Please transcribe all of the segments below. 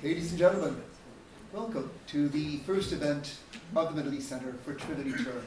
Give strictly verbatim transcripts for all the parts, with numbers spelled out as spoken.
Ladies and gentlemen, welcome to the first event of the Middle East Center for Trinity Term.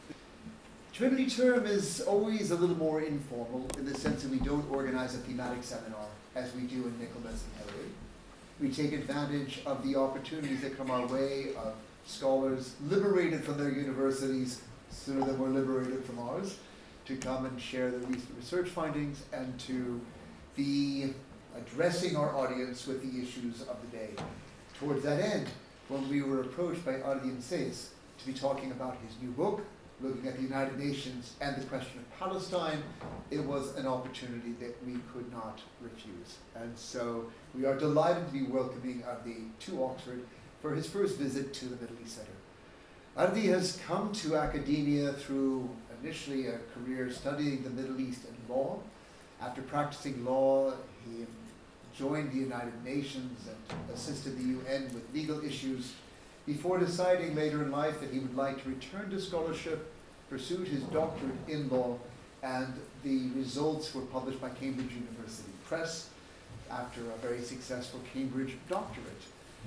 Trinity Term is always a little more informal in the sense that we don't organize a thematic seminar as we do in Nicholas and Hillary. We take advantage of the opportunities that come our way of scholars liberated from their universities sooner than we're liberated from ours to come and share their recent research findings and to be addressing our audience with the issues of the day. Towards that end, when we were approached by Ardian Says to be talking about his new book, looking at the United Nations and the question of Palestine, it was an opportunity that we could not refuse. And so we are delighted to be welcoming Ardi to Oxford for his first visit to the Middle East Center. Ardi has come to academia through initially a career studying the Middle East and law. After practicing law, he joined the United Nations and assisted the U N with legal issues before deciding later in life that he would like to return to scholarship, pursued his doctorate in law, and the results were published by Cambridge University Press after a very successful Cambridge doctorate.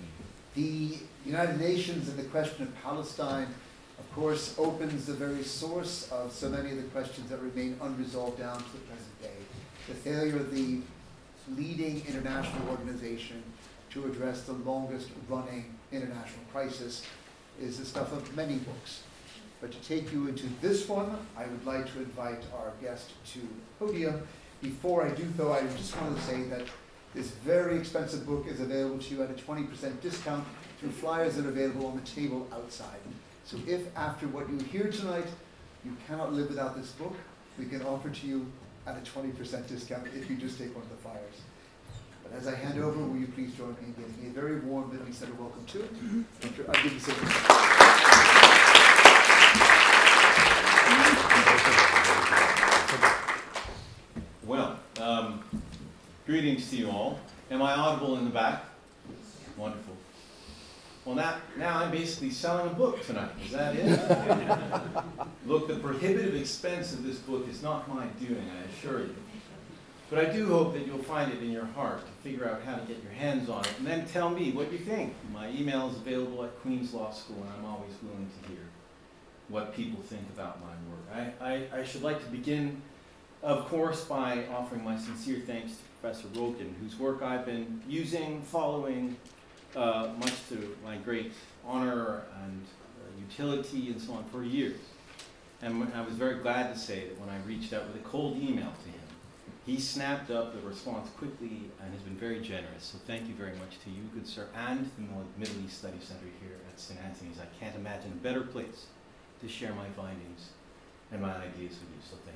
The United Nations and the question of Palestine, of course, opens the very source of so many of the questions that remain unresolved down to the present day. The failure of the leading international organization to address the longest running international crisis is the stuff of many books. But to take you into this one, I would like to invite our guest to the podium. Before I do though, I just want to say that this very expensive book is available to you at a twenty percent discount through flyers that are available on the table outside. So if after what you hear tonight, you cannot live without this book, we can offer to you at a twenty percent discount if you just take one of the flyers. But as I hand over, will you please join me in giving a very warm Middle East Center welcome to Doctor Ardi Says. Well, um, greetings to you all. Am I audible in the back? Wonderful. Well, now, now I'm basically selling a book tonight. Is that it? Look, the prohibitive expense of this book is not my doing, I assure you. But I do hope that you'll find it in your heart to figure out how to get your hands on it, and then tell me what you think. My email is available at Queen's Law School, and I'm always willing to hear what people think about my work. I, I, I should like to begin, of course, by offering my sincere thanks to Professor Rogan, whose work I've been using, following, uh, much to my great honor and uh, utility and so on for years. And I was very glad to say that when I reached out with a cold email to him, he snapped up the response quickly and has been very generous. So thank you very much to you, good sir, and the Middle East Study Center here at Saint Anthony's. I can't imagine a better place to share my findings and my ideas with you, so thank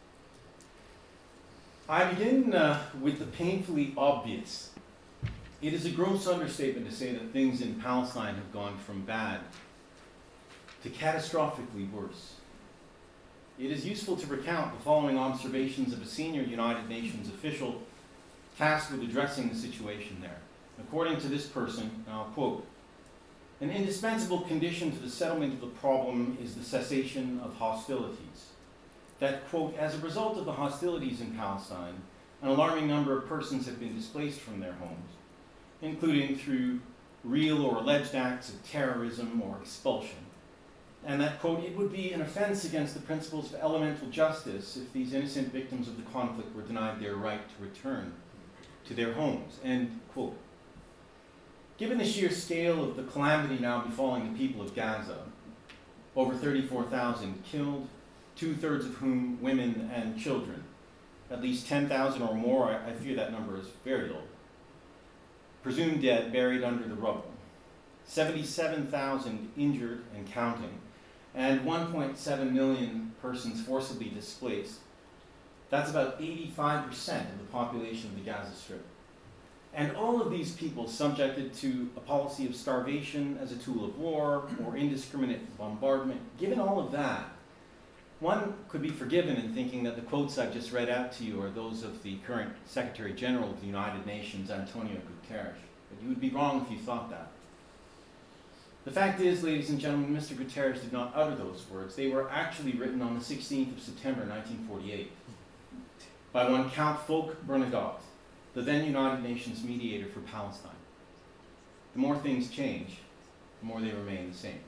you. I begin uh, with the painfully obvious. It is a gross understatement to say that things in Palestine have gone from bad to catastrophically worse. It is useful to recount the following observations of a senior United Nations official tasked with addressing the situation there. According to this person, and I'll quote, "An indispensable condition to the settlement of the problem is the cessation of hostilities. That, quote, as a result of the hostilities in Palestine, an alarming number of persons have been displaced from their homes, including through real or alleged acts of terrorism or expulsion. And that, quote, it would be an offense against the principles of elemental justice if these innocent victims of the conflict were denied their right to return to their homes," end quote. Given the sheer scale of the calamity now befalling the people of Gaza, over thirty-four thousand killed, two-thirds of whom women and children, at least ten thousand or more, I, I fear that number is very low, presumed dead, buried under the rubble, seventy-seven thousand injured and counting, and one point seven million persons forcibly displaced. That's about eighty-five percent of the population of the Gaza Strip. And all of these people subjected to a policy of starvation as a tool of war or indiscriminate bombardment. Given all of that, one could be forgiven in thinking that the quotes I've just read out to you are those of the current Secretary General of the United Nations, Antonio Guterres. But you would be wrong if you thought that. The fact is, ladies and gentlemen, Mister Guterres did not utter those words. They were actually written on the sixteenth of September, nineteen forty-eight, by one Count Folke Bernadotte, the then United Nations mediator for Palestine. the more things change, the more they remain the same.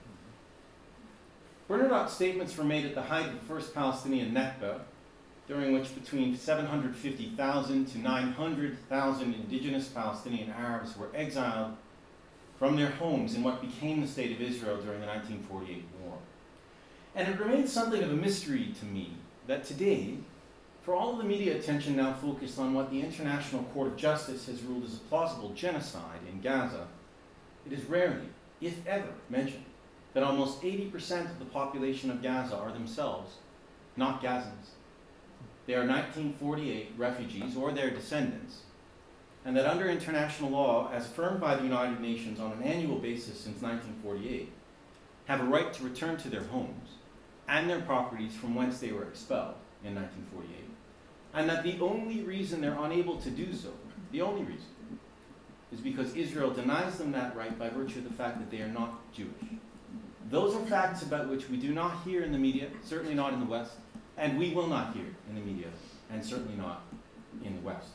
Bernardot's statements were made at the height of the First Palestinian Nakba, during which between seven hundred fifty thousand to nine hundred thousand indigenous Palestinian Arabs were exiled from their homes in what became the State of Israel during the nineteen forty-eight war. And it remains something of a mystery to me that today, for all of the media attention now focused on what the International Court of Justice has ruled as a plausible genocide in Gaza, it is rarely, if ever, mentioned that almost eighty percent of the population of Gaza are themselves not Gazans. They are nineteen forty-eight refugees or their descendants, and that under international law, as affirmed by the United Nations on an annual basis since nineteen forty-eight, have a right to return to their homes and their properties from whence they were expelled in nineteen forty-eight, and that the only reason they're unable to do so, the only reason, is because Israel denies them that right by virtue of the fact that they are not Jewish. Those are facts about which we do not hear in the media, certainly not in the West, and we will not hear in the media, and certainly not in the West.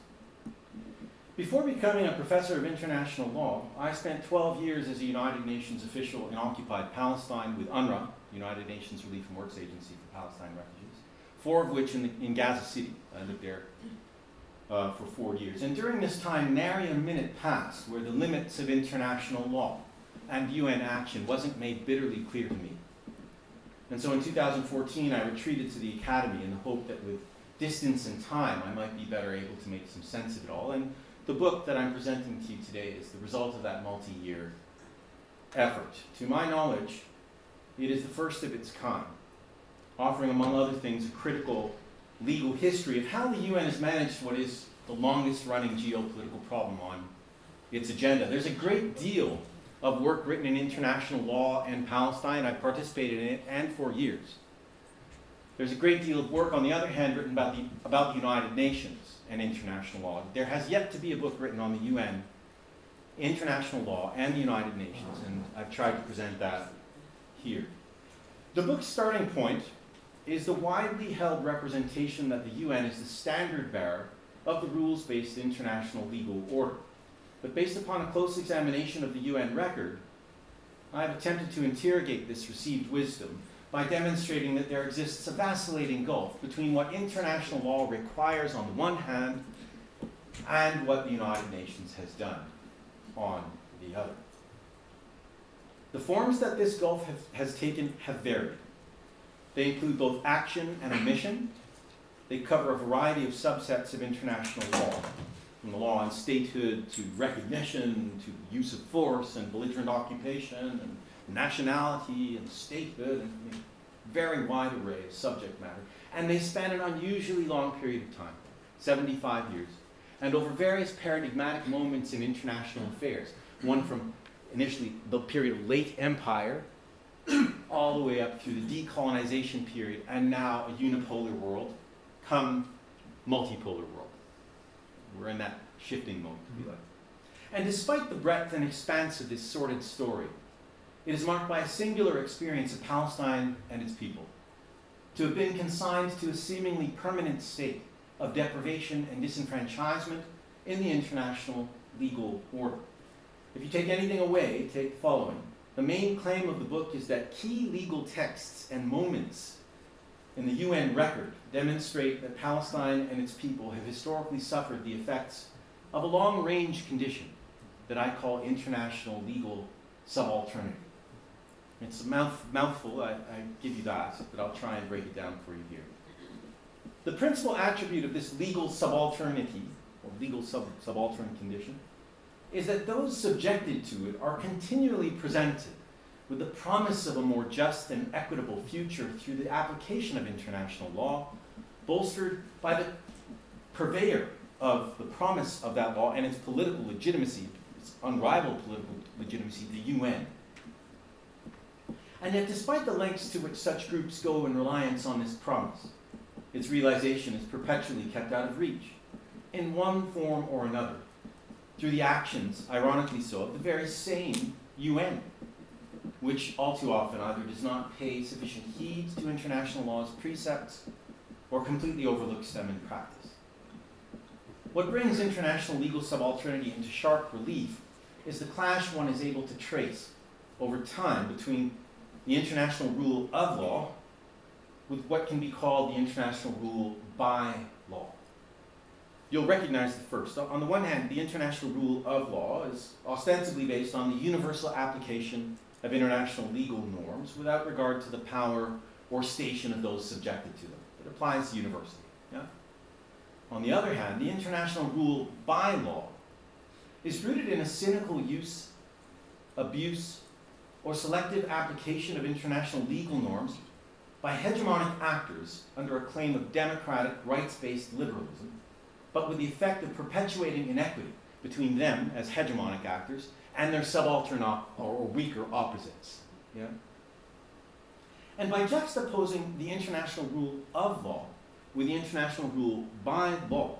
Before becoming a professor of international law, I spent twelve years as a United Nations official in occupied Palestine with UNRWA, United Nations Relief and Works Agency for Palestine Refugees, four of which in, the, in Gaza City. I lived there uh, for four years. And during this time, nary a minute passed where the limits of international law and U N action wasn't made bitterly clear to me. And so in two thousand fourteen, I retreated to the academy in the hope that with distance and time, I might be better able to make some sense of it all. And the book that I'm presenting to you today is the result of that multi-year effort. To my knowledge, it is the first of its kind, offering, among other things, a critical legal history of how the U N has managed what is the longest-running geopolitical problem on its agenda. There's a great deal of work written in international law and Palestine. I've participated in it, and for years. There's a great deal of work, on the other hand, written about the, about the United Nations and international law. There has yet to be a book written on the U N, international law, and the United Nations, and I've tried to present that here. The book's starting point is the widely held representation that the U N is the standard bearer of the rules-based international legal order. But based upon a close examination of the U N record, I have attempted to interrogate this received wisdom by demonstrating that there exists a vacillating gulf between what international law requires on the one hand and what the United Nations has done on the other. The forms that this gulf have, has taken have varied. They include both action and omission. They cover a variety of subsets of international law, from the law on statehood to recognition to the use of force and belligerent occupation and nationality and statehood, and I mean, very wide array of subject matter. And they span an unusually long period of time, seventy-five years, and over various paradigmatic moments in international affairs, one from initially the period of late empire all the way up through the decolonization period, and now a unipolar world, come multipolar world. We're in that shifting moment, if you like. And despite the breadth and expanse of this sordid story, it is marked by a singular experience of Palestine and its people, to have been consigned to a seemingly permanent state of deprivation and disenfranchisement in the international legal order. If you take anything away, take the following. The main claim of the book is that key legal texts and moments in the U N record demonstrate that Palestine and its people have historically suffered the effects of a long-range condition that I call international legal subalternity. It's a mouth, mouthful, I, I give you that, but I'll try and break it down for you here. The principal attribute of this legal subalternity, or legal sub, subaltern condition, is that those subjected to it are continually presented with the promise of a more just and equitable future through the application of international law, bolstered by the purveyor of the promise of that law and its political legitimacy, its unrivaled political legitimacy, the U N. And yet, despite the lengths to which such groups go in reliance on this promise, its realization is perpetually kept out of reach, in one form or another, through the actions, ironically so, of the very same U N, which all too often either does not pay sufficient heed to international law's precepts or completely overlooks them in practice. What brings international legal subalternity into sharp relief is the clash one is able to trace over time between the international rule of law with what can be called the international rule by law. You'll recognize the first. On the one hand, the international rule of law is ostensibly based on the universal application of international legal norms without regard to the power or station of those subjected to them. It applies universally. Yeah? On the other hand, the international rule by law is rooted in a cynical use, abuse, or selective application of international legal norms by hegemonic actors under a claim of democratic, rights-based liberalism, but with the effect of perpetuating inequity between them as hegemonic actors and their subaltern op- or weaker opposites. Yeah? And by juxtaposing the international rule of law with the international rule by law,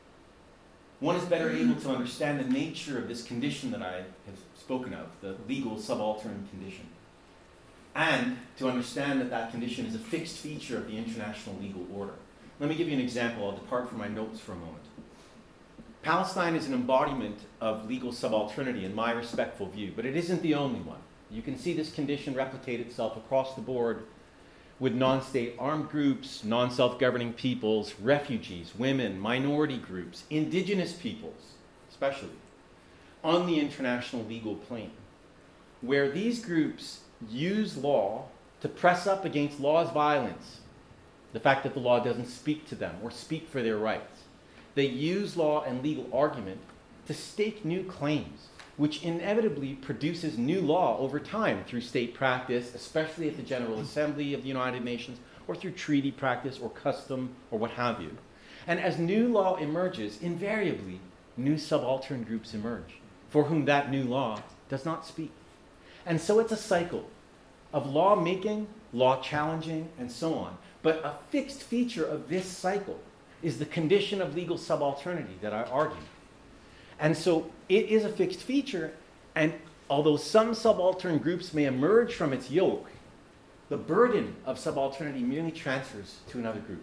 one is better able to understand the nature of this condition that I have spoken of, the legal subaltern condition, and to understand that that condition is a fixed feature of the international legal order. Let me give you an example. I'll depart from my notes for a moment. Palestine is an embodiment of legal subalternity in my respectful view, but it isn't the only one. You can see this condition replicate itself across the board with non-state armed groups, non-self-governing peoples, refugees, women, minority groups, indigenous peoples, especially, on the international legal plane, where these groups use law to press up against law's violence, the fact that the law doesn't speak to them or speak for their rights. They use law and legal argument to stake new claims, which inevitably produces new law over time through state practice, especially at the General Assembly of the United Nations, or through treaty practice or custom or what have you. And as new law emerges, invariably, new subaltern groups emerge, for whom that new law does not speak. And so it's a cycle of law making, law challenging, and so on. But a fixed feature of this cycle is the condition of legal subalternity that I argue. And so it is a fixed feature, and although some subaltern groups may emerge from its yoke, the burden of subalternity merely transfers to another group.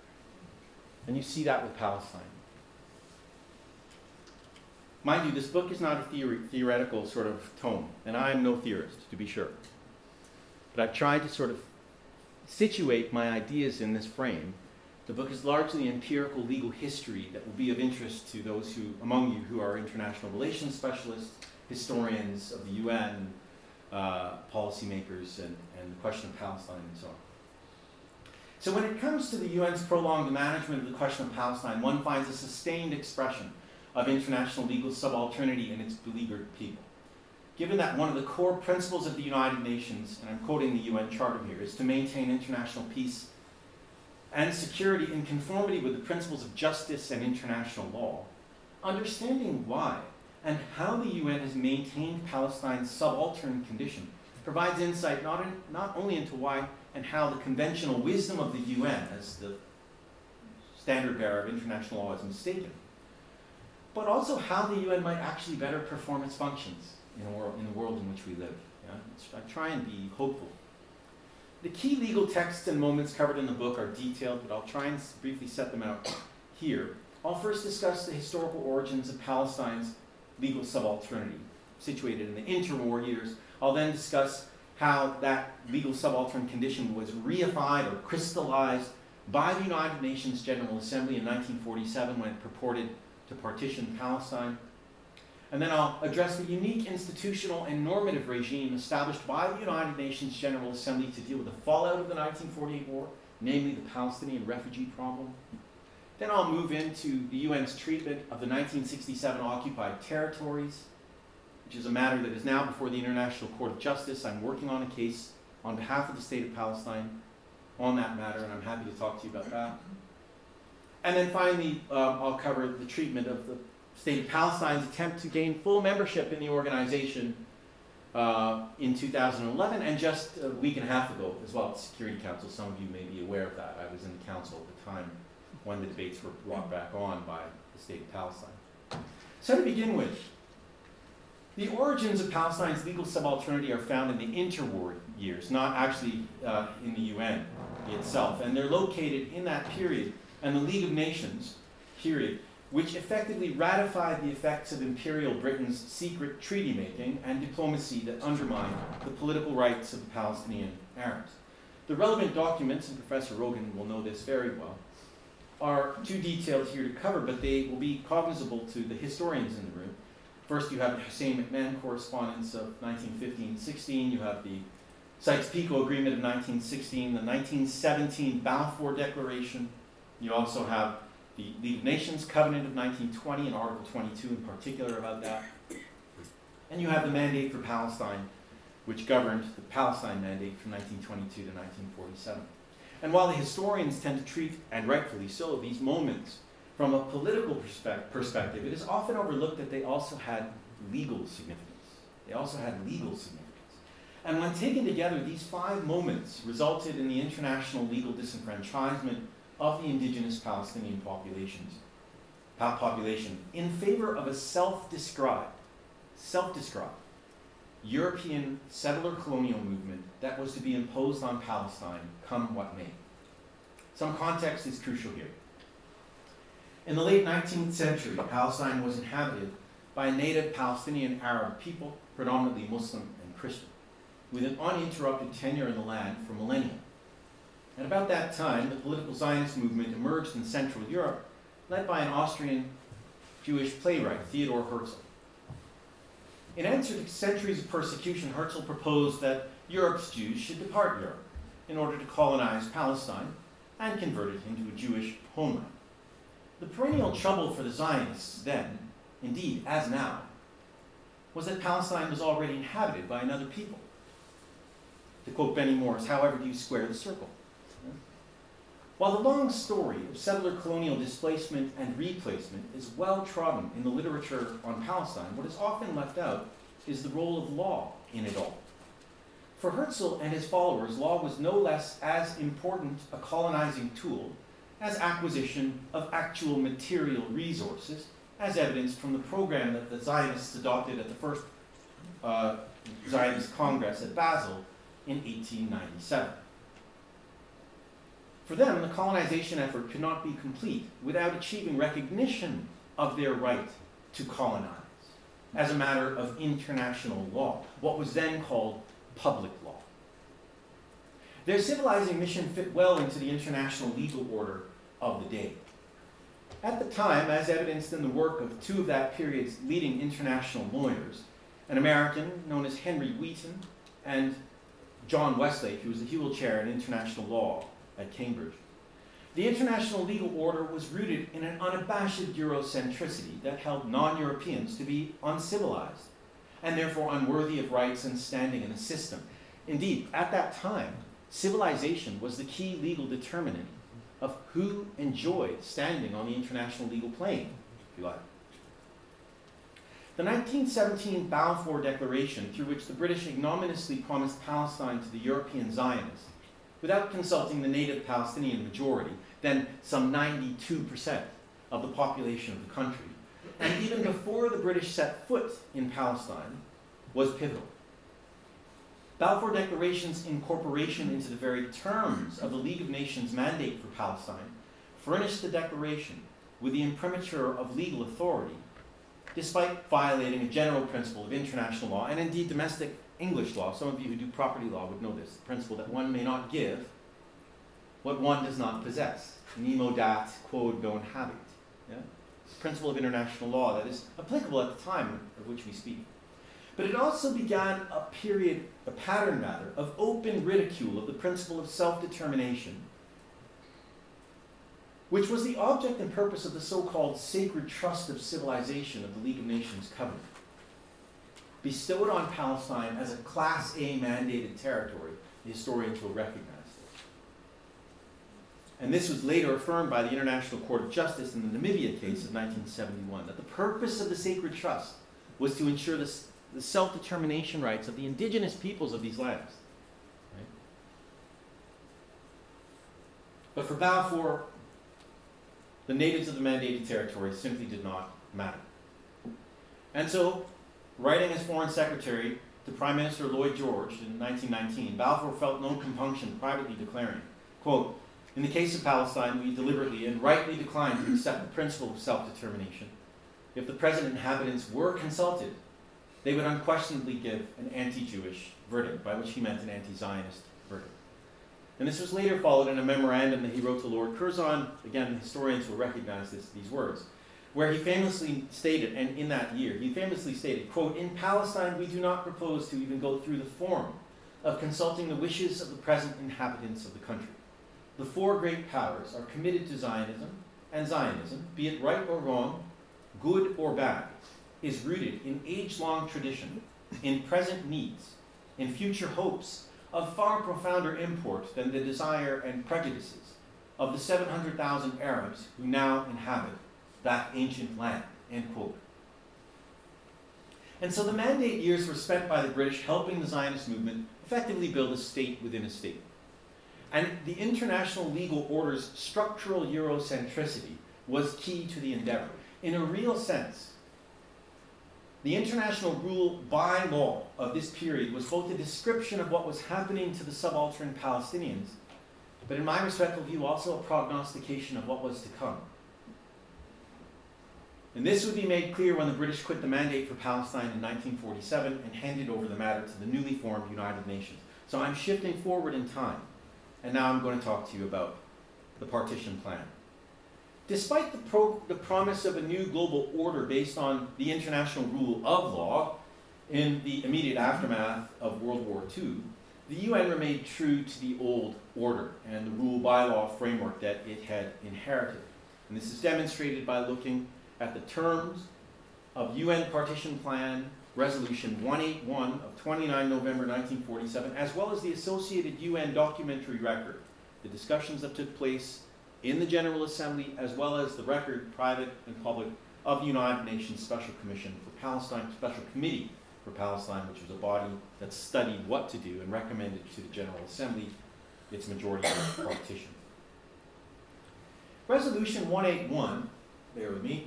And you see that with Palestine. Mind you, this book is not a theory, theoretical sort of tome, and I am no theorist, to be sure. But I've tried to sort of situate my ideas in this frame. The book is largely empirical legal history that will be of interest to those who, among you who are international relations specialists, historians of the U N, uh, policymakers, and, and the question of Palestine and so on. So when it comes to the U N's prolonged management of the question of Palestine, one finds a sustained expression of international legal subalternity in its beleaguered people. Given that one of the core principles of the United Nations, and I'm quoting the U N Charter here, is to maintain international peace and security in conformity with the principles of justice and international law, understanding why and how the U N has maintained Palestine's subaltern condition provides insight not, in, not only into why and how the conventional wisdom of the U N as the standard bearer of international law is mistaken, but also how the U N might actually better perform its functions in, a world, in the world in which we live. Yeah? I try and be hopeful. The key legal texts and moments covered in the book are detailed, but I'll try and briefly set them out here. I'll first discuss the historical origins of Palestine's legal subalternity, situated in the interwar years. I'll then discuss how that legal subaltern condition was reified or crystallized by the United Nations General Assembly in nineteen forty-seven when it purported to partition Palestine. And then I'll address the unique institutional and normative regime established by the United Nations General Assembly to deal with the fallout of the nineteen forty-eight war, namely the Palestinian refugee problem. Then I'll move into the U N's treatment of the nineteen sixty-seven occupied territories, which is a matter that is now before the International Court of Justice. I'm working on a case on behalf of the state of Palestine on that matter, and I'm happy to talk to you about that. And then finally, um, I'll cover the treatment of the state of Palestine's attempt to gain full membership in the organization uh, in two thousand eleven, and just a week and a half ago as well at the Security Council. Some of you may be aware of that. I was in the council at the time when the debates were brought back on by the state of Palestine. So to begin with, the origins of Palestine's legal subalternity are found in the interwar years, not actually uh, in the U N itself. And they're located in that period. And the League of Nations period which effectively ratified the effects of Imperial Britain's secret treaty making and diplomacy that undermined the political rights of the Palestinian Arabs. The relevant documents, and Professor Rogan will know this very well, are too detailed here to cover, but they will be cognizable to the historians in the room. First, you have the Hussein McMahon correspondence of nineteen fifteen sixteen, you have the Sykes-Picot Agreement of nineteen sixteen, the nineteen seventeen Balfour Declaration, you also have the League of Nations Covenant of nineteen twenty, and Article twenty-two in particular about that. And you have the Mandate for Palestine, which governed the Palestine Mandate from nineteen twenty-two to nineteen forty-seven. And while the historians tend to treat, and rightfully so, these moments from a political perspe- perspective, it is often overlooked that they also had legal significance. They also had legal significance. And when taken together, these five moments resulted in the international legal disenfranchisement of the indigenous Palestinian populations, population in favor of a self-described, self-described European settler colonial movement that was to be imposed on Palestine, come what may. Some context is crucial here. In the late nineteenth century, Palestine was inhabited by a native Palestinian Arab people, predominantly Muslim and Christian, with an uninterrupted tenure in the land for millennia. At about that time, the political Zionist movement emerged in Central Europe, led by an Austrian Jewish playwright, Theodor Herzl. In answer to centuries of persecution, Herzl proposed that Europe's Jews should depart Europe in order to colonize Palestine and convert it into a Jewish homeland. The perennial trouble for the Zionists then, indeed as now, was that Palestine was already inhabited by another people. To quote Benny Morris, however do you square the circle? While the long story of settler colonial displacement and replacement is well trodden in the literature on Palestine, what is often left out is the role of law in it all. For Herzl and his followers, law was no less as important a colonizing tool as acquisition of actual material resources, as evidenced from the program that the Zionists adopted at the first uh, Zionist Congress at Basel in eighteen ninety-seven. For them, the colonization effort could not be complete without achieving recognition of their right to colonize as a matter of international law, what was then called public law. Their civilizing mission fit well into the international legal order of the day. At the time, as evidenced in the work of two of that period's leading international lawyers, an American known as Henry Wheaton and John Westlake, who was the Hewell Chair in International Law at Cambridge, the international legal order was rooted in an unabashed Eurocentricity that held non-Europeans to be uncivilized and therefore unworthy of rights and standing in the system. Indeed, at that time, civilization was the key legal determinant of who enjoyed standing on the international legal plane, if you like. The nineteen seventeen Balfour Declaration, through which the British ignominiously promised Palestine to the European Zionists, without consulting the native Palestinian majority, then some ninety-two percent of the population of the country, and even before the British set foot in Palestine, was pivotal. Balfour Declaration's incorporation into the very terms of the League of Nations mandate for Palestine furnished the declaration with the imprimatur of legal authority, despite violating a general principle of international law and indeed domestic English law. Some of you who do property law would know this, the principle that one may not give what one does not possess. Nemo dat quod non habet. Yeah? Principle of international law that is applicable at the time of which we speak. But it also began a period, a pattern rather, of open ridicule of the principle of self-determination, which was the object and purpose of the so-called sacred trust of civilization of the League of Nations Covenant, bestowed on Palestine as a Class A mandated territory. The historians will recognize this. And this was later affirmed by the International Court of Justice in the Namibia case of nineteen seventy-one, that the purpose of the sacred trust was to ensure the, the self-determination rights of the indigenous peoples of these lands. Right? But for Balfour, the natives of the mandated territory simply did not matter. And so, writing as Foreign Secretary to Prime Minister Lloyd George in nineteen nineteen, Balfour felt no compunction privately declaring, quote, In the case of Palestine, we deliberately and rightly declined to accept the principle of self-determination. If the present inhabitants were consulted, they would unquestionably give an anti-Jewish verdict, by which he meant an anti-Zionist verdict. And this was later followed in a memorandum that he wrote to Lord Curzon. Again, historians will recognize this, these words, where he famously stated, and in that year, he famously stated, quote, "In Palestine we do not propose to even go through the form of consulting the wishes of the present inhabitants of the country. The four great powers are committed to Zionism, and Zionism, be it right or wrong, good or bad, is rooted in age-long tradition, in present needs, in future hopes of far profounder import than the desire and prejudices of the seven hundred thousand Arabs who now inhabit that ancient land," end quote. And so the Mandate years were spent by the British helping the Zionist movement effectively build a state within a state. And the international legal order's structural Eurocentricity was key to the endeavor. In a real sense, the international rule by law of this period was both a description of what was happening to the subaltern Palestinians, but in my respectful view, also a prognostication of what was to come. And this would be made clear when the British quit the Mandate for Palestine in nineteen forty-seven and handed over the matter to the newly formed United Nations. So I'm shifting forward in time, and now I'm going to talk to you about the partition plan. Despite the, pro- the promise of a new global order based on the international rule of law in the immediate aftermath of World War Two, the U N remained true to the old order and the rule by law framework that it had inherited. And this is demonstrated by looking at the terms of U N Partition Plan Resolution one eighty-one of the twenty-ninth of November nineteen forty-seven, as well as the associated U N documentary record, the discussions that took place in the General Assembly, as well as the record, private and public, of the United Nations Special Commission for Palestine, Special Committee for Palestine, which was a body that studied what to do and recommended to the General Assembly its majority partition. Resolution one eighty-one, bear with me,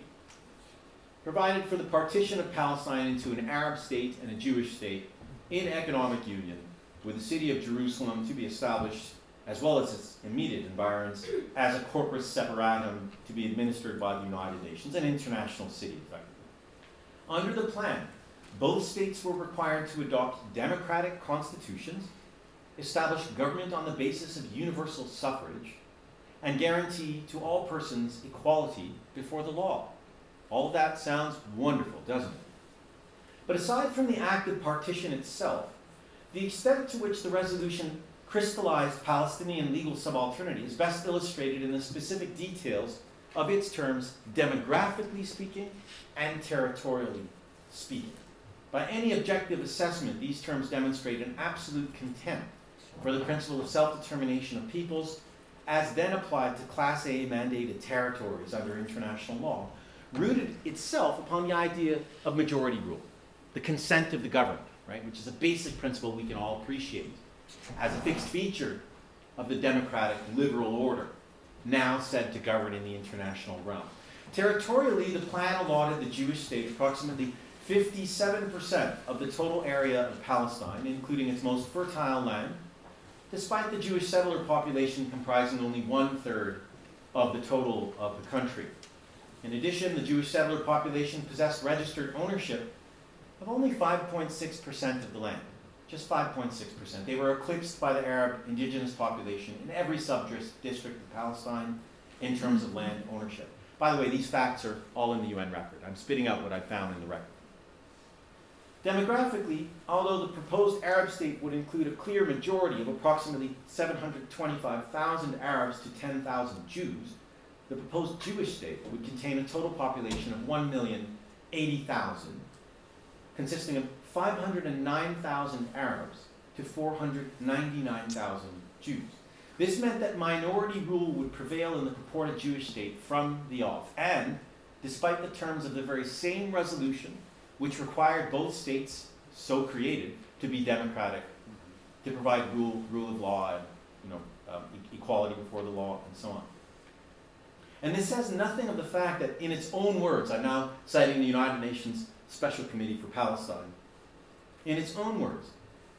provided for the partition of Palestine into an Arab state and a Jewish state in economic union, with the city of Jerusalem to be established, as well as its immediate environs, as a corpus separatum to be administered by the United Nations, an international city, effectively. Under the plan, both states were required to adopt democratic constitutions, establish government on the basis of universal suffrage, and guarantee to all persons equality before the law. All of that sounds wonderful, doesn't it? But aside from the act of partition itself, the extent to which the resolution crystallized Palestinian legal subalternity is best illustrated in the specific details of its terms, demographically speaking and territorially speaking. By any objective assessment, these terms demonstrate an absolute contempt for the principle of self-determination of peoples as then applied to Class A mandated territories under international law, rooted itself upon the idea of majority rule, the consent of the governed, right, which is a basic principle we can all appreciate as a fixed feature of the democratic liberal order, now said to govern in the international realm. Territorially, the plan allotted the Jewish state approximately fifty-seven percent of the total area of Palestine, including its most fertile land, despite the Jewish settler population comprising only one-third of the total of the country. In addition, the Jewish settler population possessed registered ownership of only five point six percent of the land, just five point six percent. They were eclipsed by the Arab indigenous population in every sub-district of Palestine in terms of land ownership. By the way, these facts are all in the U N record. I'm spitting out what I found in the record. Demographically, although the proposed Arab state would include a clear majority of approximately seven hundred twenty-five thousand Arabs to ten thousand Jews, the proposed Jewish state would contain a total population of one million eighty thousand, consisting of five hundred nine thousand Arabs to four hundred ninety-nine thousand Jews. This meant that minority rule would prevail in the purported Jewish state from the off, and despite the terms of the very same resolution, which required both states, so created, to be democratic, to provide rule, rule of law, and you know, um, e- equality before the law, and so on. And this says nothing of the fact that, in its own words, I'm now citing the United Nations Special Committee for Palestine, in its own words,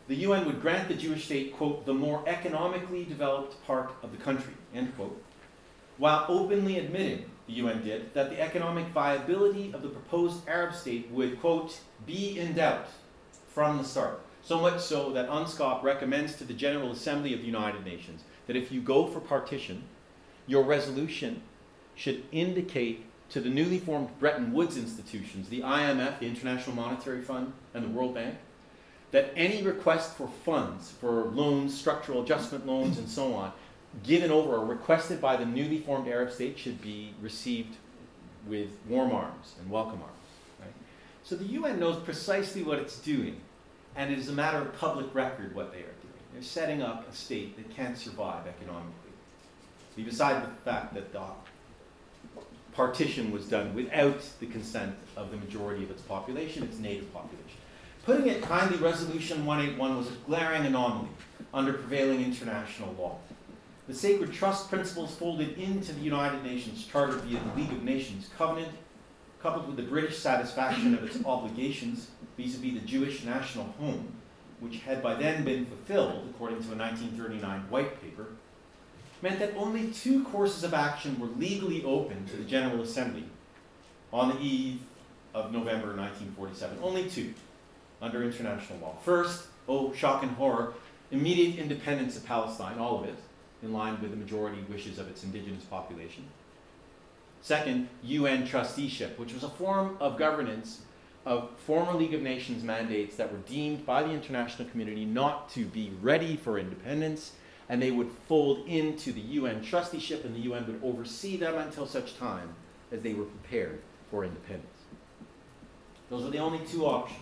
the U N would grant the Jewish state, quote, the more economically developed part of the country, end quote, while openly admitting, the U N did, that the economic viability of the proposed Arab state would, quote, be in doubt from the start. So much so that UNSCOP recommends to the General Assembly of the United Nations that if you go for partition, your resolution should indicate to the newly formed Bretton Woods institutions, the I M F, the International Monetary Fund, and the World Bank, that any request for funds, for loans, structural adjustment loans, and so on, given over or requested by the newly formed Arab state should be received with warm arms and welcome arms. Right? So the U N knows precisely what it's doing, and it is a matter of public record what they are doing. They're setting up a state that can't survive economically. Leave aside the fact that the partition was done without the consent of the majority of its population, its native population. Putting it kindly, Resolution one eighty-one was a glaring anomaly under prevailing international law. The sacred trust principles folded into the United Nations Charter via the League of Nations Covenant, coupled with the British satisfaction of its obligations vis-a-vis the Jewish national home, which had by then been fulfilled, according to a nineteen thirty-nine white paper, meant that only two courses of action were legally open to the General Assembly on the eve of November nineteen forty-seven. Only two, under international law. First, oh, shock and horror, immediate independence of Palestine, all of it, in line with the majority wishes of its indigenous population. Second, U N trusteeship, which was a form of governance of former League of Nations mandates that were deemed by the international community not to be ready for independence, and they would fold into the U N trusteeship, and the U N would oversee them until such time as they were prepared for independence. Those were the only two options.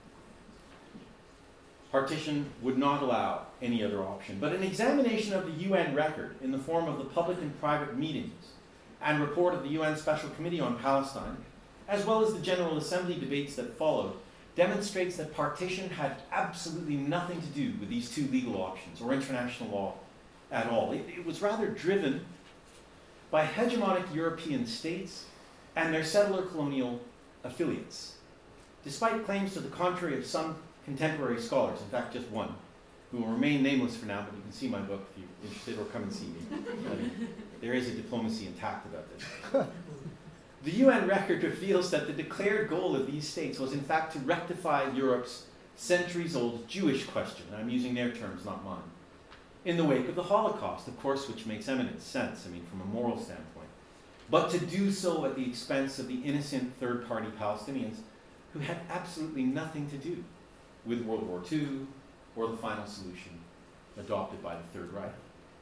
Partition would not allow any other option, but an examination of the U N record in the form of the public and private meetings and report of the U N Special Committee on Palestine, as well as the General Assembly debates that followed, demonstrates that partition had absolutely nothing to do with these two legal options or international law at all. It, it was rather driven by hegemonic European states and their settler colonial affiliates, despite claims to the contrary of some contemporary scholars, in fact just one, who will remain nameless for now, but you can see my book if you're interested, or come and see me. I mean, there is a diplomacy intact about this. The U N record reveals that the declared goal of these states was in fact to rectify Europe's centuries-old Jewish question, and I'm using their terms, not mine, in the wake of the Holocaust, of course, which makes eminent sense, I mean, from a moral standpoint, but to do so at the expense of the innocent third-party Palestinians who had absolutely nothing to do with World War Two or the final solution adopted by the Third Reich.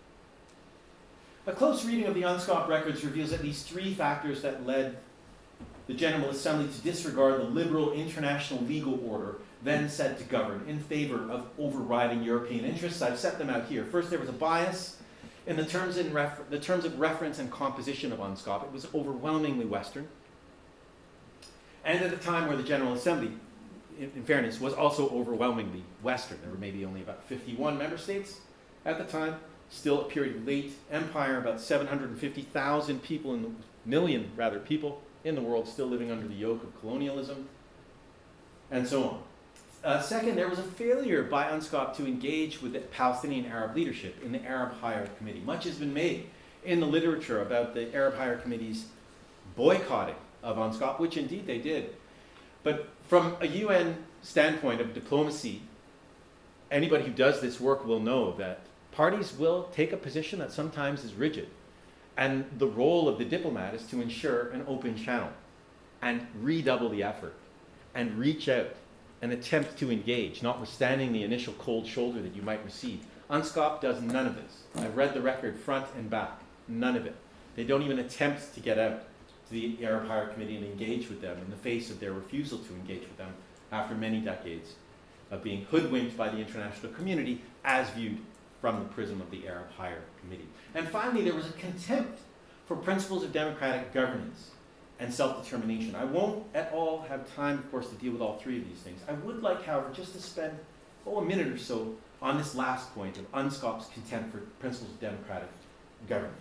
A close reading of the UNSCOP records reveals at least three factors that led the General Assembly to disregard the liberal international legal order then set to govern in favor of overriding European interests. I've set them out here. First, there was a bias in the terms, in refer- the terms of reference and composition of UNSCOP. It was overwhelmingly Western. And at a time where the General Assembly, in, in fairness, was also overwhelmingly Western. There were maybe only about fifty-one member states at the time. Still a period of late empire, about seven hundred fifty thousand people in the million, rather, people in the world still living under the yoke of colonialism, and so on. Uh, second, there was a failure by UNSCOP to engage with the Palestinian Arab leadership in the Arab Higher Committee. Much has been made in the literature about the Arab Higher Committee's boycotting of UNSCOP, which indeed they did. But from a U N standpoint of diplomacy, anybody who does this work will know that parties will take a position that sometimes is rigid. And the role of the diplomat is to ensure an open channel and redouble the effort and reach out and attempt to engage, notwithstanding the initial cold shoulder that you might receive. UNSCOP does none of this. I've read the record front and back. None of it. They don't even attempt to get out to the Arab Higher Committee and engage with them in the face of their refusal to engage with them after many decades of being hoodwinked by the international community as viewed from the prism of the Arab Higher Committee. And finally, there was a contempt for principles of democratic governance and self-determination. I won't at all have time, of course, to deal with all three of these things. I would like, however, just to spend, oh, a minute or so on this last point of UNSCOP's contempt for principles of democratic governance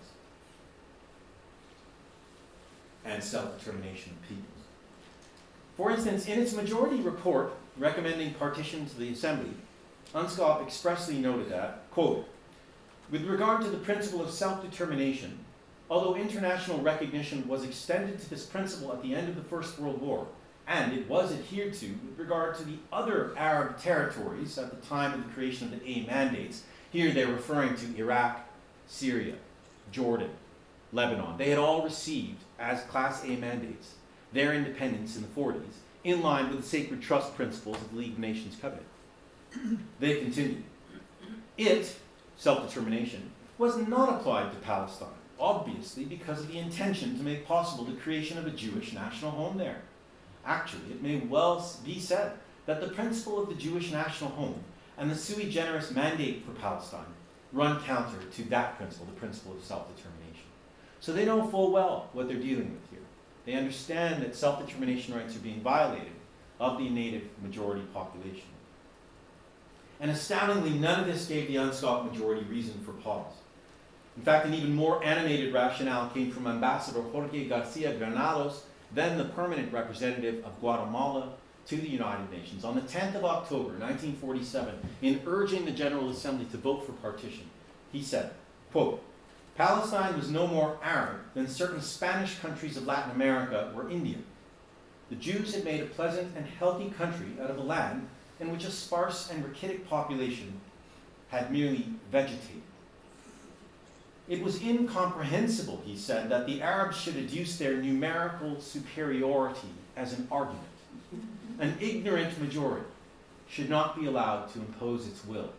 and self-determination of peoples. For instance, in its majority report recommending partition to the Assembly, UNSCOP expressly noted that, quote, with regard to the principle of self-determination, although international recognition was extended to this principle at the end of the First World War, and it was adhered to with regard to the other Arab territories at the time of the creation of the A mandates, here they're referring to Iraq, Syria, Jordan, Lebanon. They had all received, as Class A mandates, their independence in the forties, in line with the sacred trust principles of the League of Nations Covenant. They continued. It, self-determination, was not applied to Palestine, obviously because of the intention to make possible the creation of a Jewish national home there. Actually, it may well be said that the principle of the Jewish national home and the sui generis mandate for Palestine run counter to that principle, the principle of self-determination. So they know full well what they're dealing with here. They understand that self-determination rights are being violated of the native majority population. And astoundingly, none of this gave the UNSCOP majority reason for pause. In fact, an even more animated rationale came from Ambassador Jorge Garcia Granados, then the permanent representative of Guatemala to the United Nations, on the tenth of October, nineteen forty-seven, in urging the General Assembly to vote for partition. He said, quote, Palestine was no more Arab than certain Spanish countries of Latin America were Indian. The Jews had made a pleasant and healthy country out of a land in which a sparse and rachitic population had merely vegetated. It was incomprehensible, he said, that the Arabs should adduce their numerical superiority as an argument. An ignorant majority should not be allowed to impose its will.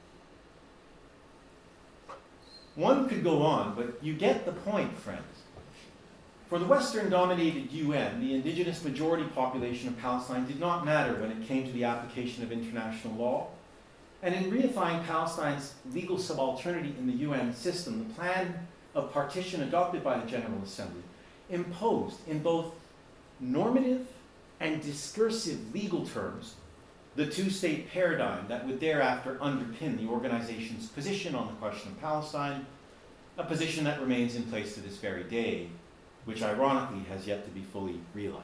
One could go on, but you get the point, friends. For the Western-dominated U N, the indigenous majority population of Palestine did not matter when it came to the application of international law. And in reifying Palestine's legal subalternity in the U N system, the plan of partition adopted by the General Assembly imposed in both normative and discursive legal terms the two-state paradigm that would thereafter underpin the organization's position on the question of Palestine, a position that remains in place to this very day, which ironically has yet to be fully realized.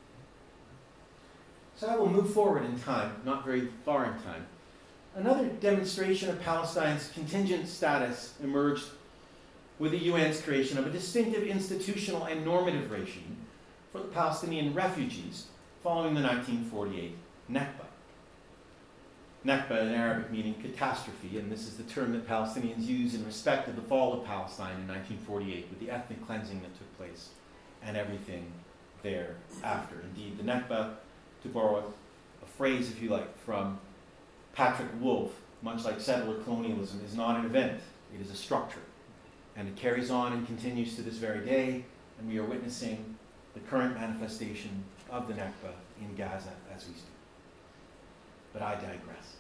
So I will move forward in time, not very far in time. Another demonstration of Palestine's contingent status emerged with the U N's creation of a distinctive institutional and normative regime for the Palestinian refugees following the nineteen forty-eight Nakba. Nakba in Arabic meaning catastrophe, and this is the term that Palestinians use in respect of the fall of Palestine in nineteen forty-eight with the ethnic cleansing that took place and everything thereafter. Indeed, the Nakba, to borrow a phrase, if you like, from Patrick Wolf, much like settler colonialism, is not an event, it is a structure. And it carries on and continues to this very day, and we are witnessing the current manifestation of the Nakba in Gaza as we speak. But I digress.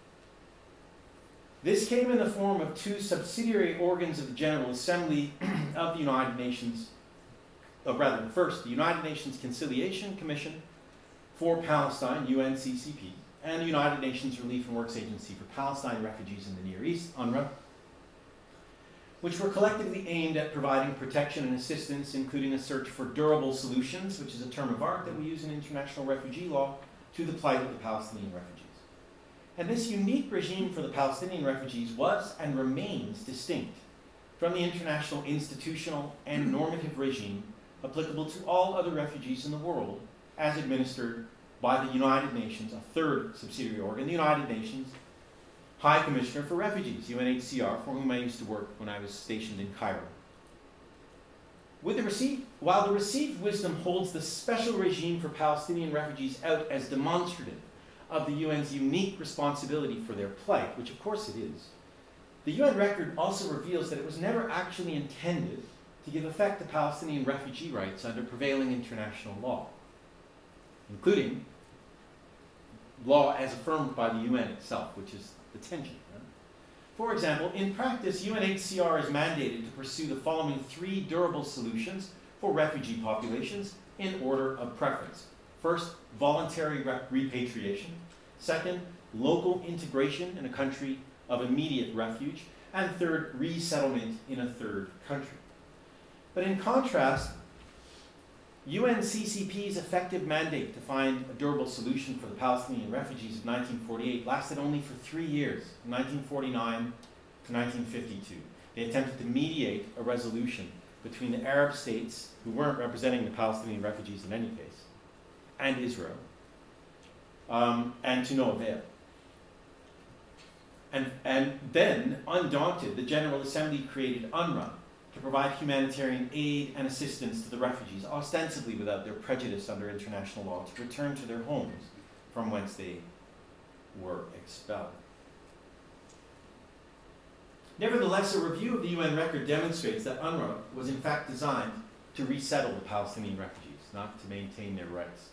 This came in the form of two subsidiary organs of the General Assembly of the United Nations, or rather, first, the United Nations Conciliation Commission for Palestine, U N C C P, and the United Nations Relief and Works Agency for Palestine Refugees in the Near East, UNRWA, which were collectively aimed at providing protection and assistance, including a search for durable solutions, which is a term of art that we use in international refugee law, to the plight of the Palestinian refugees. And this unique regime for the Palestinian refugees was and remains distinct from the international institutional and normative regime applicable to all other refugees in the world as administered by the United Nations, a third subsidiary organ, the United Nations High Commissioner for Refugees, U N H C R, for whom I used to work when I was stationed in Cairo. With the received, while the received wisdom holds the special regime for Palestinian refugees out as demonstrative of the U N's unique responsibility for their plight, which of course it is, the U N record also reveals that it was never actually intended to give effect to Palestinian refugee rights under prevailing international law, including law as affirmed by the U N itself, which is the tension. Right? For example, in practice, U N H C R is mandated to pursue the following three durable solutions for refugee populations in order of preference. First, voluntary re- repatriation. Second, local integration in a country of immediate refuge. And third, resettlement in a third country. But in contrast, U N C C P's effective mandate to find a durable solution for the Palestinian refugees of nineteen forty-eight lasted only for three years, from nineteen forty-nine to nineteen fifty-two. They attempted to mediate a resolution between the Arab states, who weren't representing the Palestinian refugees in any case, and Israel, um, and to no avail. And, and then, undaunted, the General Assembly created UNRWA to provide humanitarian aid and assistance to the refugees, ostensibly without their prejudice under international law, to return to their homes from whence they were expelled. Nevertheless, a review of the U N record demonstrates that UNRWA was in fact designed to resettle the Palestinian refugees, not to maintain their rights.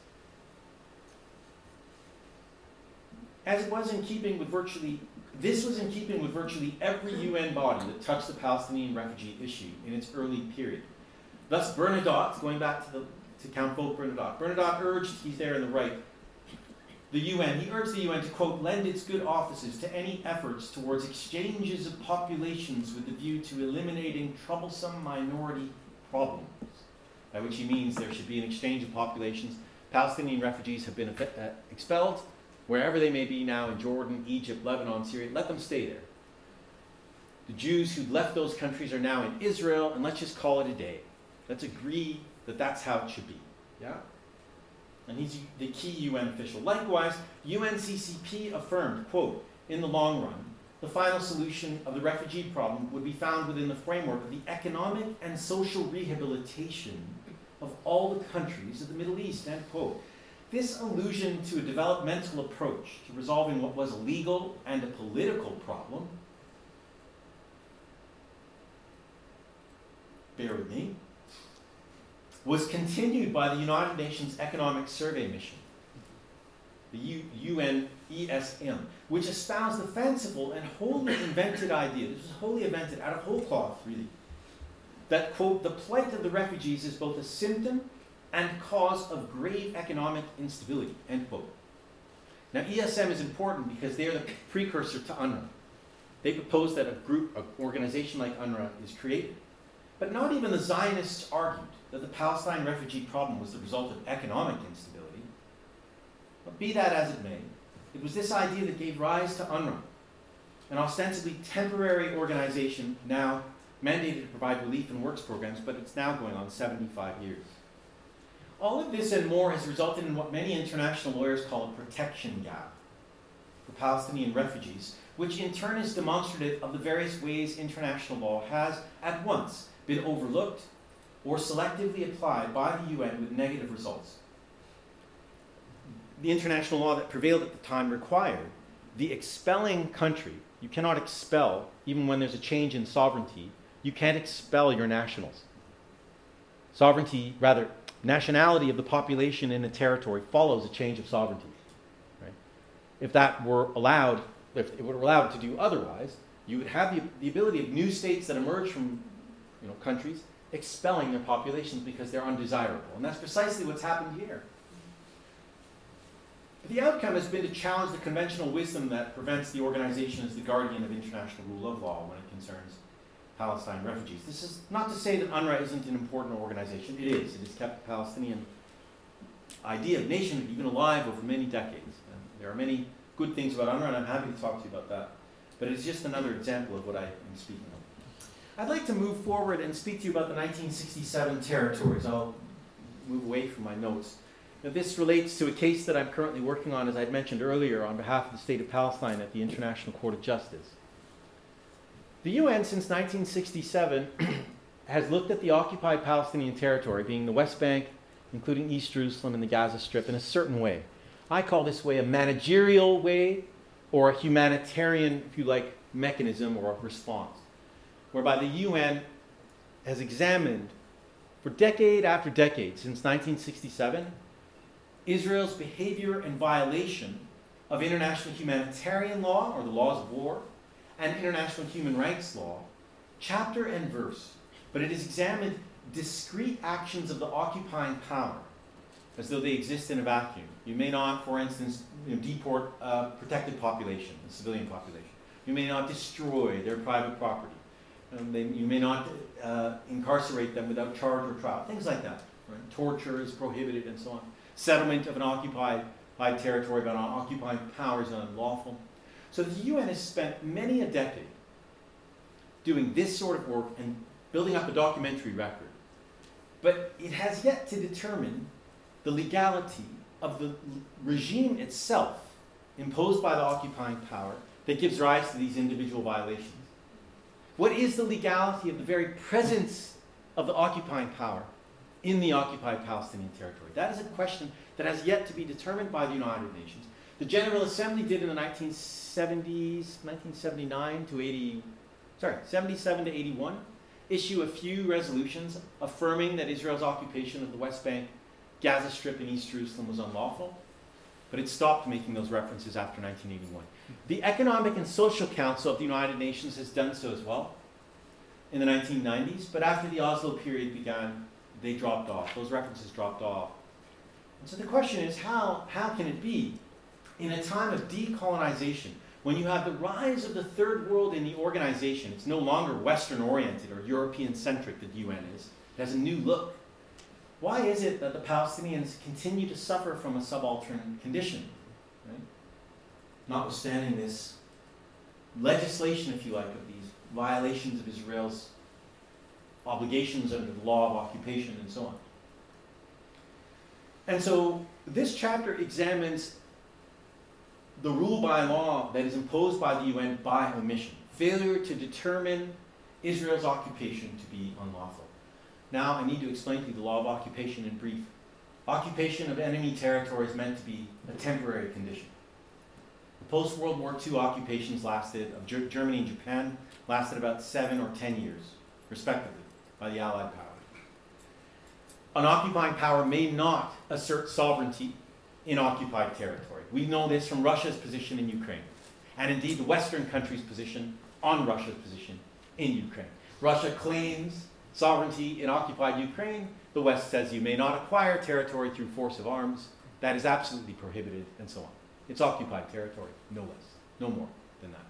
As it was in keeping with virtually This was in keeping with virtually every U N body that touched the Palestinian refugee issue in its early period. Thus, Bernadotte, going back to, the, to Count Vogt Bernadotte, Bernadotte urged, he's there in the right, the U N, he urged the U N to, quote, lend its good offices to any efforts towards exchanges of populations with the view to eliminating troublesome minority problems, by which he means there should be an exchange of populations. Palestinian refugees have been uh, expelled, wherever they may be now, in Jordan, Egypt, Lebanon, Syria, let them stay there. The Jews who left those countries are now in Israel, and let's just call it a day. Let's agree that that's how it should be. Yeah? And he's the key U N official. Likewise, U N C C P affirmed, quote, in the long run, the final solution of the refugee problem would be found within the framework of the economic and social rehabilitation of all the countries of the Middle East, end quote. This allusion to a developmental approach to resolving what was a legal and a political problem, bear with me, was continued by the United Nations Economic Survey Mission, the U N E S M, which espoused the fanciful and wholly invented idea, this was wholly invented out of whole cloth, really, that, quote, the plight of the refugees is both a symptom and cause of grave economic instability, end quote. Now, E S M is important because they are the precursor to UNRWA. They propose that a group, an organization like UNRWA is created. But not even the Zionists argued that the Palestine refugee problem was the result of economic instability. But be that as it may, it was this idea that gave rise to UNRWA, an ostensibly temporary organization now mandated to provide relief and works programs, but it's now going on seventy-five years. All of this and more has resulted in what many international lawyers call a protection gap for Palestinian refugees, which in turn is demonstrative of the various ways international law has at once been overlooked or selectively applied by the U N with negative results. The international law that prevailed at the time required the expelling country. You cannot expel, even when there's a change in sovereignty, you can't expel your nationals. Sovereignty, rather, nationality of the population in a territory follows a change of sovereignty. Right? If that were allowed, if it were allowed to do otherwise, you would have the, the ability of new states that emerge from you know, countries expelling their populations because they're undesirable. And that's precisely what's happened here. But the outcome has been to challenge the conventional wisdom that prevents the organization as the guardian of international rule of law when it concerns Palestine refugees. This is not to say that UNRWA isn't an important organization. It is. It has kept the Palestinian idea of nationhood even alive over many decades. And there are many good things about UNRWA, and I'm happy to talk to you about that. But it's just another example of what I am speaking of. I'd like to move forward and speak to you about the nineteen sixty-seven territories. I'll move away from my notes. Now, this relates to a case that I'm currently working on, as I'd mentioned earlier, on behalf of the State of Palestine at the International Court of Justice. The U N, since nineteen sixty-seven, has looked at the occupied Palestinian territory, being the West Bank, including East Jerusalem and the Gaza Strip, in a certain way. I call this way a managerial way, or a humanitarian, if you like, mechanism or response, whereby the U N has examined, for decade after decade, since nineteen sixty-seven, Israel's behavior and violation of international humanitarian law, or the laws of war, and international human rights law, chapter and verse. But it has examined discrete actions of the occupying power as though they exist in a vacuum. You may not, for instance, you know, deport a protected population, a civilian population. You may not destroy their private property. Um, they, you may not uh, incarcerate them without charge or trial, things like that. Right? Torture is prohibited and so on. Settlement of an occupied by territory by an occupying power is unlawful. So the U N has spent many a decade doing this sort of work and building up a documentary record. But it has yet to determine the legality of the regime itself imposed by the occupying power that gives rise to these individual violations. What is the legality of the very presence of the occupying power in the occupied Palestinian territory? That is a question that has yet to be determined by the United Nations. The General Assembly did in the nineteen seventies, nineteen seventy-nine to eighty, sorry, seventy-seven to eighty-one, issue a few resolutions affirming that Israel's occupation of the West Bank, Gaza Strip, and East Jerusalem was unlawful, but it stopped making those references after nineteen eighty-one. The Economic and Social Council of the United Nations has done so as well in the nineteen nineties, but after the Oslo period began, they dropped off. Those references dropped off. And so the question is, how, how can it be in a time of decolonization, when you have the rise of the third world in the organization? It's no longer Western-oriented or European-centric that the U N is. It has a new look. Why is it that the Palestinians continue to suffer from a subaltern condition? Right? Notwithstanding this legislation, if you like, of these violations of Israel's obligations under the law of occupation and so on. And so this chapter examines the rule by law that is imposed by the U N by omission, failure to determine Israel's occupation to be unlawful. Now I need to explain to you the law of occupation in brief. Occupation of enemy territory is meant to be a temporary condition. The post-World War Two occupations lasted, of Ger- Germany and Japan, lasted about seven or ten years, respectively, by the Allied power. An occupying power may not assert sovereignty in occupied territory. We know this from Russia's position in Ukraine, and indeed the Western countries' position on Russia's position in Ukraine. Russia claims sovereignty in occupied Ukraine. The West says you may not acquire territory through force of arms. That is absolutely prohibited, and so on. It's occupied territory, no less, no more than that.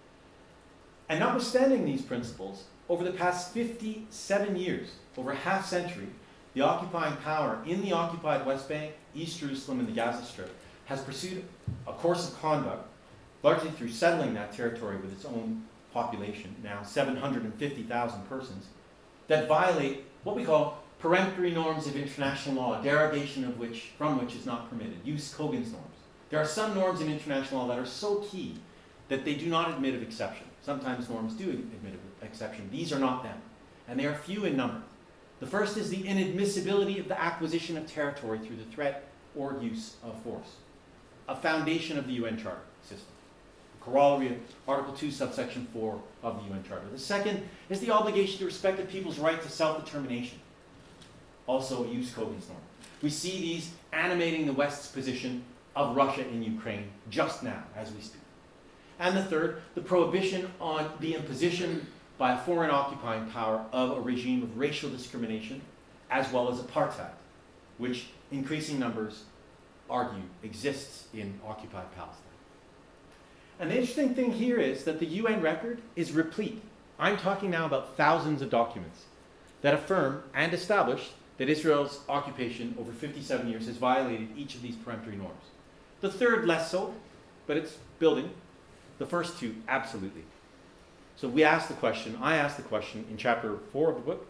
And notwithstanding these principles, over the past fifty-seven years, over a half century, the occupying power in the occupied West Bank, East Jerusalem, and the Gaza Strip has pursued a course of conduct, largely through settling that territory with its own population, now seven hundred fifty thousand persons, that violate what we call peremptory norms of international law, derogation of which, from which is not permitted. Use Kogan's norms. There are some norms in international law that are so key that they do not admit of exception. Sometimes norms do admit of exception. These are not them, and they are few in number. The first is the inadmissibility of the acquisition of territory through the threat or use of force, a foundation of the U N Charter system, a corollary of Article two, subsection four of the U N Charter. The second is the obligation to respect a people's right to self-determination, also a use Kogan's norm. We see these animating the West's position of Russia in Ukraine just now, as we speak. And the third, the prohibition on the imposition by a foreign occupying power of a regime of racial discrimination, as well as apartheid, which increasing numbers argue exists in occupied Palestine. And the interesting thing here is that the U N record is replete. I'm talking now about thousands of documents that affirm and establish that Israel's occupation over fifty-seven years has violated each of these peremptory norms. The third less so, but it's building. The first two, absolutely. So we asked the question, I asked the question in chapter four of the book,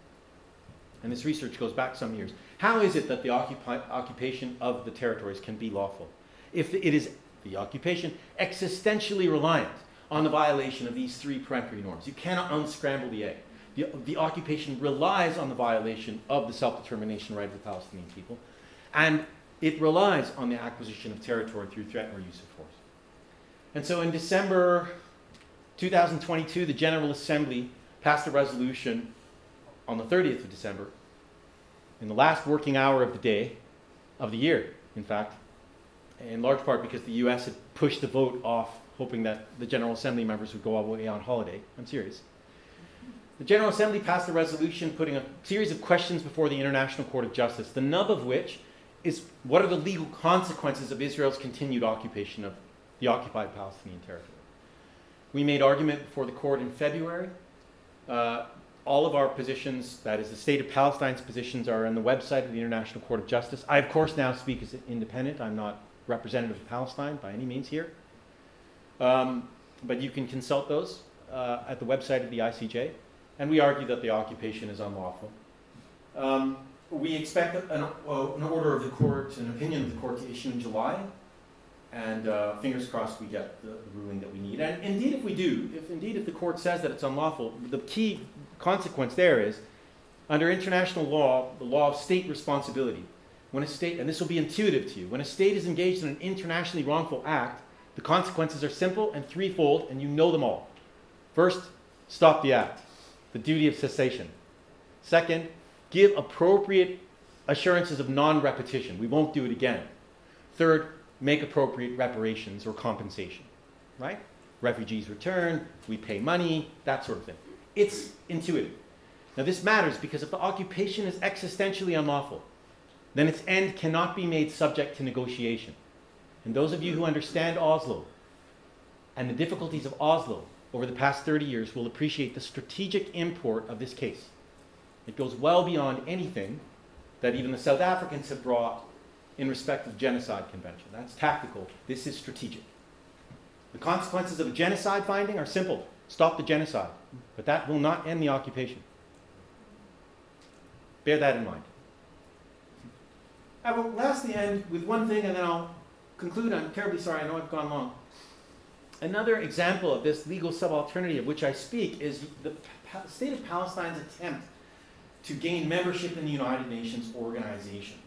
and this research goes back some years. How is it that the occupi- occupation of the territories can be lawful if it is the occupation existentially reliant on the violation of these three peremptory norms? You cannot unscramble the egg. The, the occupation relies on the violation of the self-determination right of the Palestinian people, and it relies on the acquisition of territory through threat or use of force. And so in December two thousand twenty-two, the General Assembly passed a resolution on the thirtieth of December, in the last working hour of the day, of the year, in fact, in large part because the U S had pushed the vote off, hoping that the General Assembly members would go away on holiday. I'm serious. The General Assembly passed a resolution putting a series of questions before the International Court of Justice, the nub of which is what are the legal consequences of Israel's continued occupation of the occupied Palestinian territory. We made argument before the court in February. Uh, all of our positions, that is the State of Palestine's positions, are on the website of the International Court of Justice. I, of course, now speak as an independent. I'm not representative of Palestine by any means here. Um, but you can consult those uh, at the website of the I C J. And we argue that the occupation is unlawful. Um, we expect an, uh, an order of the court, an opinion of the court to issue in July. And uh, fingers crossed we get the, the ruling that we need. And indeed, if we do, if indeed if the court says that it's unlawful, the key consequence there is, under international law, the law of state responsibility, when a state, and this will be intuitive to you, when a state is engaged in an internationally wrongful act, the consequences are simple and threefold, and you know them all. First, stop the act, the duty of cessation. Second, give appropriate assurances of non-repetition. We won't do it again. Third, make appropriate reparations or compensation, right? Refugees return, we pay money, that sort of thing. It's intuitive. Now this matters because if the occupation is existentially unlawful, then its end cannot be made subject to negotiation. And those of you who understand Oslo and the difficulties of Oslo over the past thirty years will appreciate the strategic import of this case. It goes well beyond anything that even the South Africans have brought in respect of the Genocide Convention. That's tactical. This is strategic. The consequences of a genocide finding are simple. Stop the genocide. But that will not end the occupation. Bear that in mind. I will lastly end with one thing and then I'll conclude. I'm terribly sorry. I know I've gone long. Another example of this legal subalternity of which I speak is the State of Palestine's attempt to gain membership in the United Nations organization.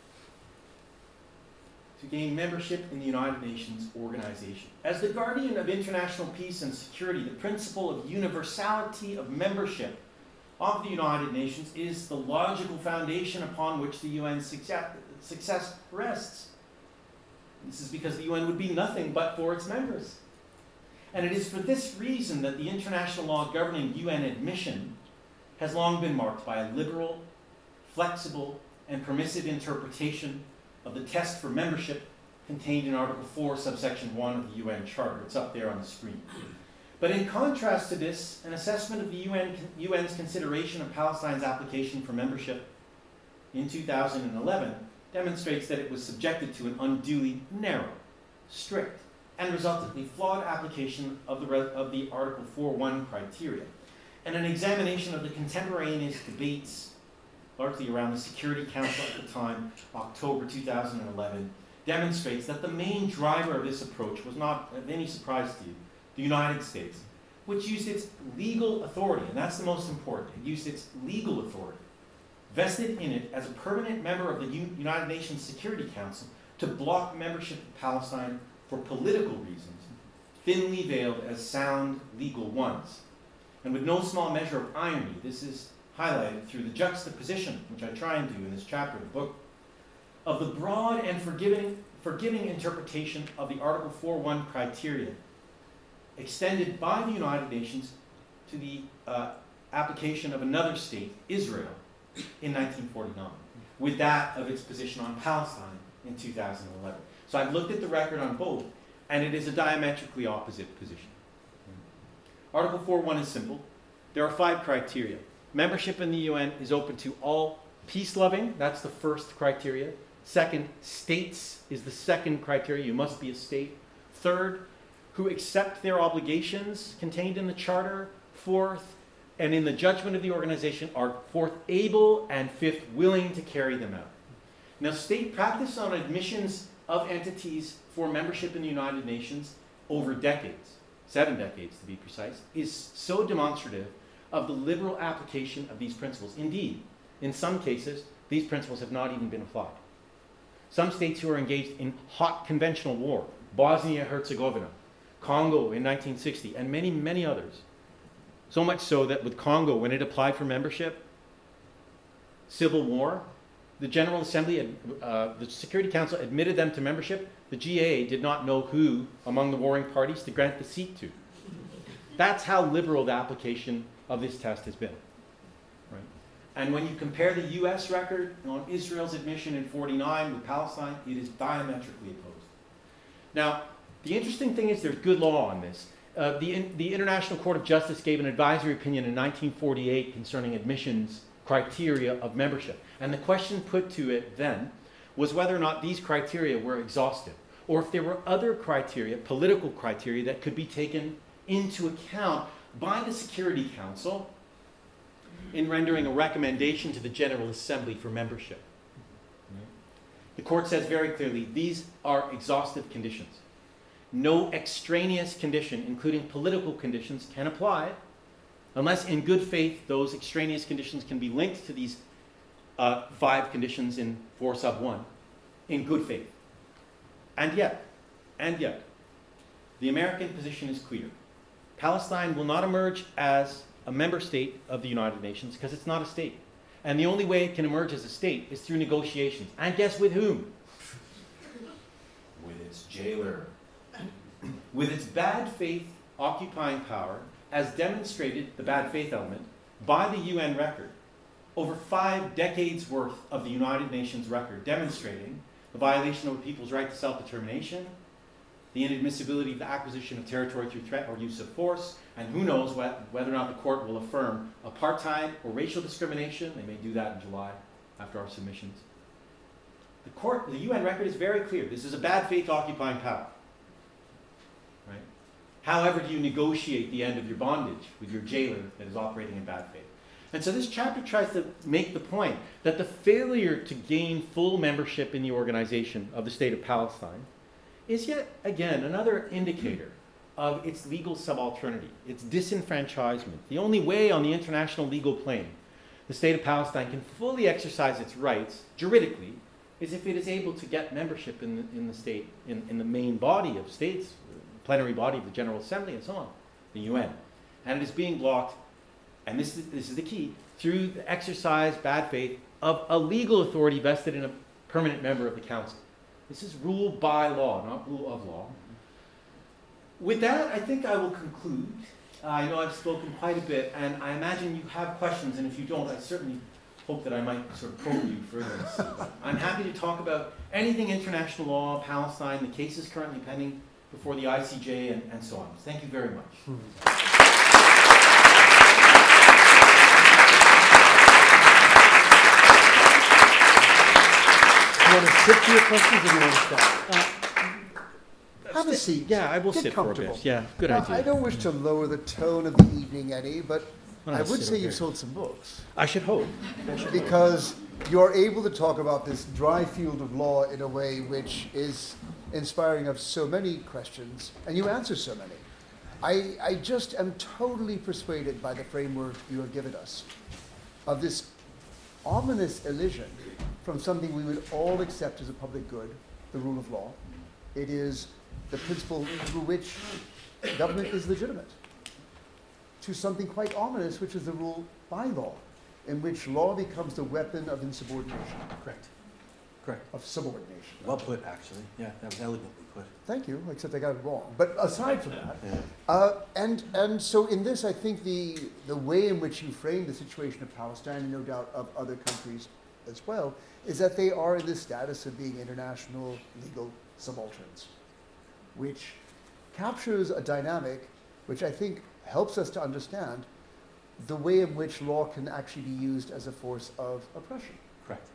To gain membership in the United Nations organization. As the guardian of international peace and security, the principle of universality of membership of the United Nations is the logical foundation upon which the U N's success rests. This is because the U N would be nothing but for its members. And it is for this reason that the international law governing U N admission has long been marked by a liberal, flexible, and permissive interpretation of the test for membership contained in Article four, subsection one of the U N Charter. It's up there on the screen. But in contrast to this, an assessment of the U N, U N's consideration of Palestine's application for membership in two thousand eleven demonstrates that it was subjected to an unduly narrow, strict, and resultantly flawed application of the, of the Article four point one criteria. And an examination of the contemporaneous debates, largely around the Security Council at the time, October two thousand eleven, demonstrates that the main driver of this approach was not of any surprise to you, the United States, which used its legal authority, and that's the most important, it used its legal authority, vested in it as a permanent member of the U- United Nations Security Council, to block membership of Palestine for political reasons, thinly veiled as sound legal ones. And with no small measure of irony, this is highlighted through the juxtaposition, which I try and do in this chapter of the book, of the broad and forgiving, forgiving interpretation of the Article four point one criteria extended by the United Nations to the uh, application of another state, Israel, in nineteen forty-nine, with that of its position on Palestine in two thousand eleven. So I've looked at the record on both, and it is a diametrically opposite position. Article four point one is simple. There are five criteria. Membership in the U N is open to all peace-loving, that's the first criteria. Second, states is the second criteria. You must be a state. Third, who accept their obligations contained in the Charter. Fourth, and in the judgment of the organization, are fourth, able, and fifth, willing to carry them out. Now, state practice on admissions of entities for membership in the United Nations over decades, seven decades to be precise, is so demonstrative of the liberal application of these principles. Indeed, in some cases, these principles have not even been applied. Some states who are engaged in hot conventional war, Bosnia-Herzegovina, Congo in nineteen sixty, and many, many others. So much so that with Congo, when it applied for membership, civil war, the General Assembly, uh, the Security Council admitted them to membership. The G A A did not know who among the warring parties to grant the seat to. That's how liberal the application of this test has been. Right? And when you compare the U S record on Israel's admission in forty-nine with Palestine, it is diametrically opposed. Now, the interesting thing is there's good law on this, uh, the, in, the International Court of Justice gave an advisory opinion in nineteen forty-eight concerning admissions criteria of membership. And the question put to it then was whether or not these criteria were exhaustive, or if there were other criteria, political criteria, that could be taken into account by the Security Council in rendering a recommendation to the General Assembly for membership. The court says very clearly, these are exhaustive conditions. No extraneous condition, including political conditions, can apply unless in good faith those extraneous conditions can be linked to these uh, five conditions in four sub one in good faith. And yet, and yet, the American position is clear. Palestine will not emerge as a member state of the United Nations because it's not a state. And the only way it can emerge as a state is through negotiations. And guess with whom? With its jailer. With its bad faith occupying power, as demonstrated, the bad faith element, by the U N record, over five decades worth of the United Nations record demonstrating the violation of a people's right to self-determination, the inadmissibility of the acquisition of territory through threat or use of force, and who knows what, whether or not the court will affirm apartheid or racial discrimination. They may do that in July after our submissions. The court, the U N record is very clear. This is a bad faith occupying power. Right? However do you negotiate the end of your bondage with your jailer that is operating in bad faith? And so this chapter tries to make the point that the failure to gain full membership in the organization of the State of Palestine is yet again another indicator of its legal subalternity, its disenfranchisement. The only way on the international legal plane the State of Palestine can fully exercise its rights juridically is if it is able to get membership in the, in the state, in, in the main body of states, plenary body of the General Assembly and so on, the U N. And it is being blocked, and this is, this is the key, through the exercise, bad faith, of a legal authority vested in a permanent member of the Council. This is rule by law, not rule of law. With that, I think I will conclude. Uh, I know I've spoken quite a bit, and I imagine you have questions, and if you don't, I certainly hope that I might sort of probe you further. I'm happy to talk about anything international law, Palestine, the cases currently pending before the I C J, and, and so on. Thank you very much. Hmm. You want to sit for your questions, or do you want to start? Uh, Have a seat. Yeah, I will Get sit for a comfortable. bit. Yeah, good Now, idea. I don't wish to lower the tone of the evening any, but Well, I I'll would sit say over you've here. sold some books. I should hope. I should hope. Because you're able to talk about this dry field of law in a way which is inspiring of so many questions, and you answer so many. I, I just am totally persuaded by the framework you have given us of this ominous elision from something we would all accept as a public good, the rule of law. It is the principle through which government is legitimate, to something quite ominous, which is the rule by law, in which law becomes the weapon of insubordination, Correct. Correct. of subordination. Well put, actually. Yeah, that was elegantly put. Thank you, except I got it wrong. But aside from that, Yeah. uh, and and so in this, I think the the way in which you frame the situation of Palestine, and no doubt of other countries as well, is that they are in the status of being international legal subalterns, which captures a dynamic which I think helps us to understand the way in which law can actually be used as a force of oppression. Correct.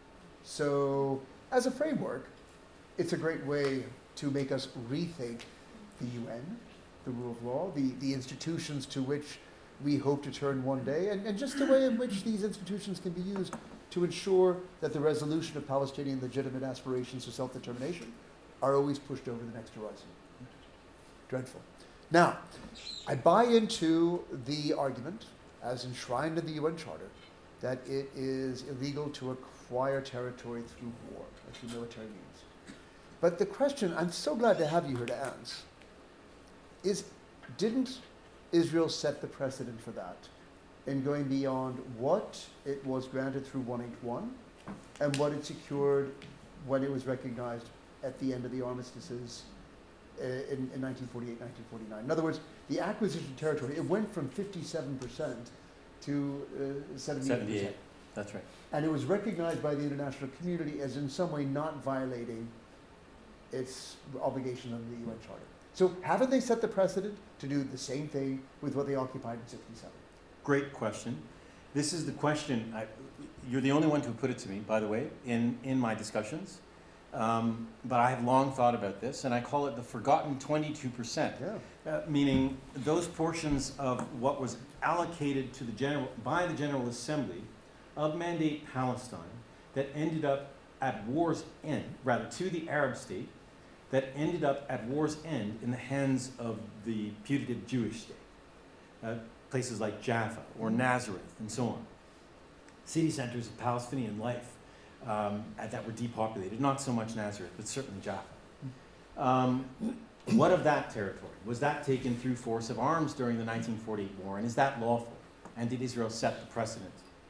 So, as a framework, it's a great way to make us rethink the U N, the rule of law, the, the institutions to which we hope to turn one day, and, and just the way in which these institutions can be used to ensure that the resolution of Palestinian legitimate aspirations for self-determination are always pushed over the next horizon. Dreadful. Now, I buy into the argument, as enshrined in the U N Charter, that it is illegal to acquire territory through war, or through military means. But the question, I'm so glad to have you here to answer, is didn't Israel set the precedent for that in going beyond what it was granted through one eighty-one and what it secured when it was recognized at the end of the armistices uh, in, in nineteen forty-eight, nineteen forty-nine? In other words, the acquisition of territory, it went from fifty-seven percent to uh, seventy-eight percent. seventy-eight. That's right. And it was recognized by the international community as in some way not violating its obligation under the U N Charter. So haven't they set the precedent to do the same thing with what they occupied in sixty-seven? Great question. This is the question, I, you're the only one to put it to me, by the way, in, in my discussions. Um, but I have long thought about this, and I call it the forgotten twenty-two percent. Yeah. Uh, meaning those portions of what was allocated to the general, by the General Assembly of Mandate Palestine that ended up at war's end, rather to the Arab state, that ended up at war's end in the hands of the putative Jewish state. Uh, places like Jaffa or Nazareth and so on. City centers of Palestinian life um, that were depopulated, not so much Nazareth, but certainly Jaffa. Um, what of that territory? Was that taken through force of arms during the nineteen forty-eight war, and is that lawful? And did Israel set the precedent?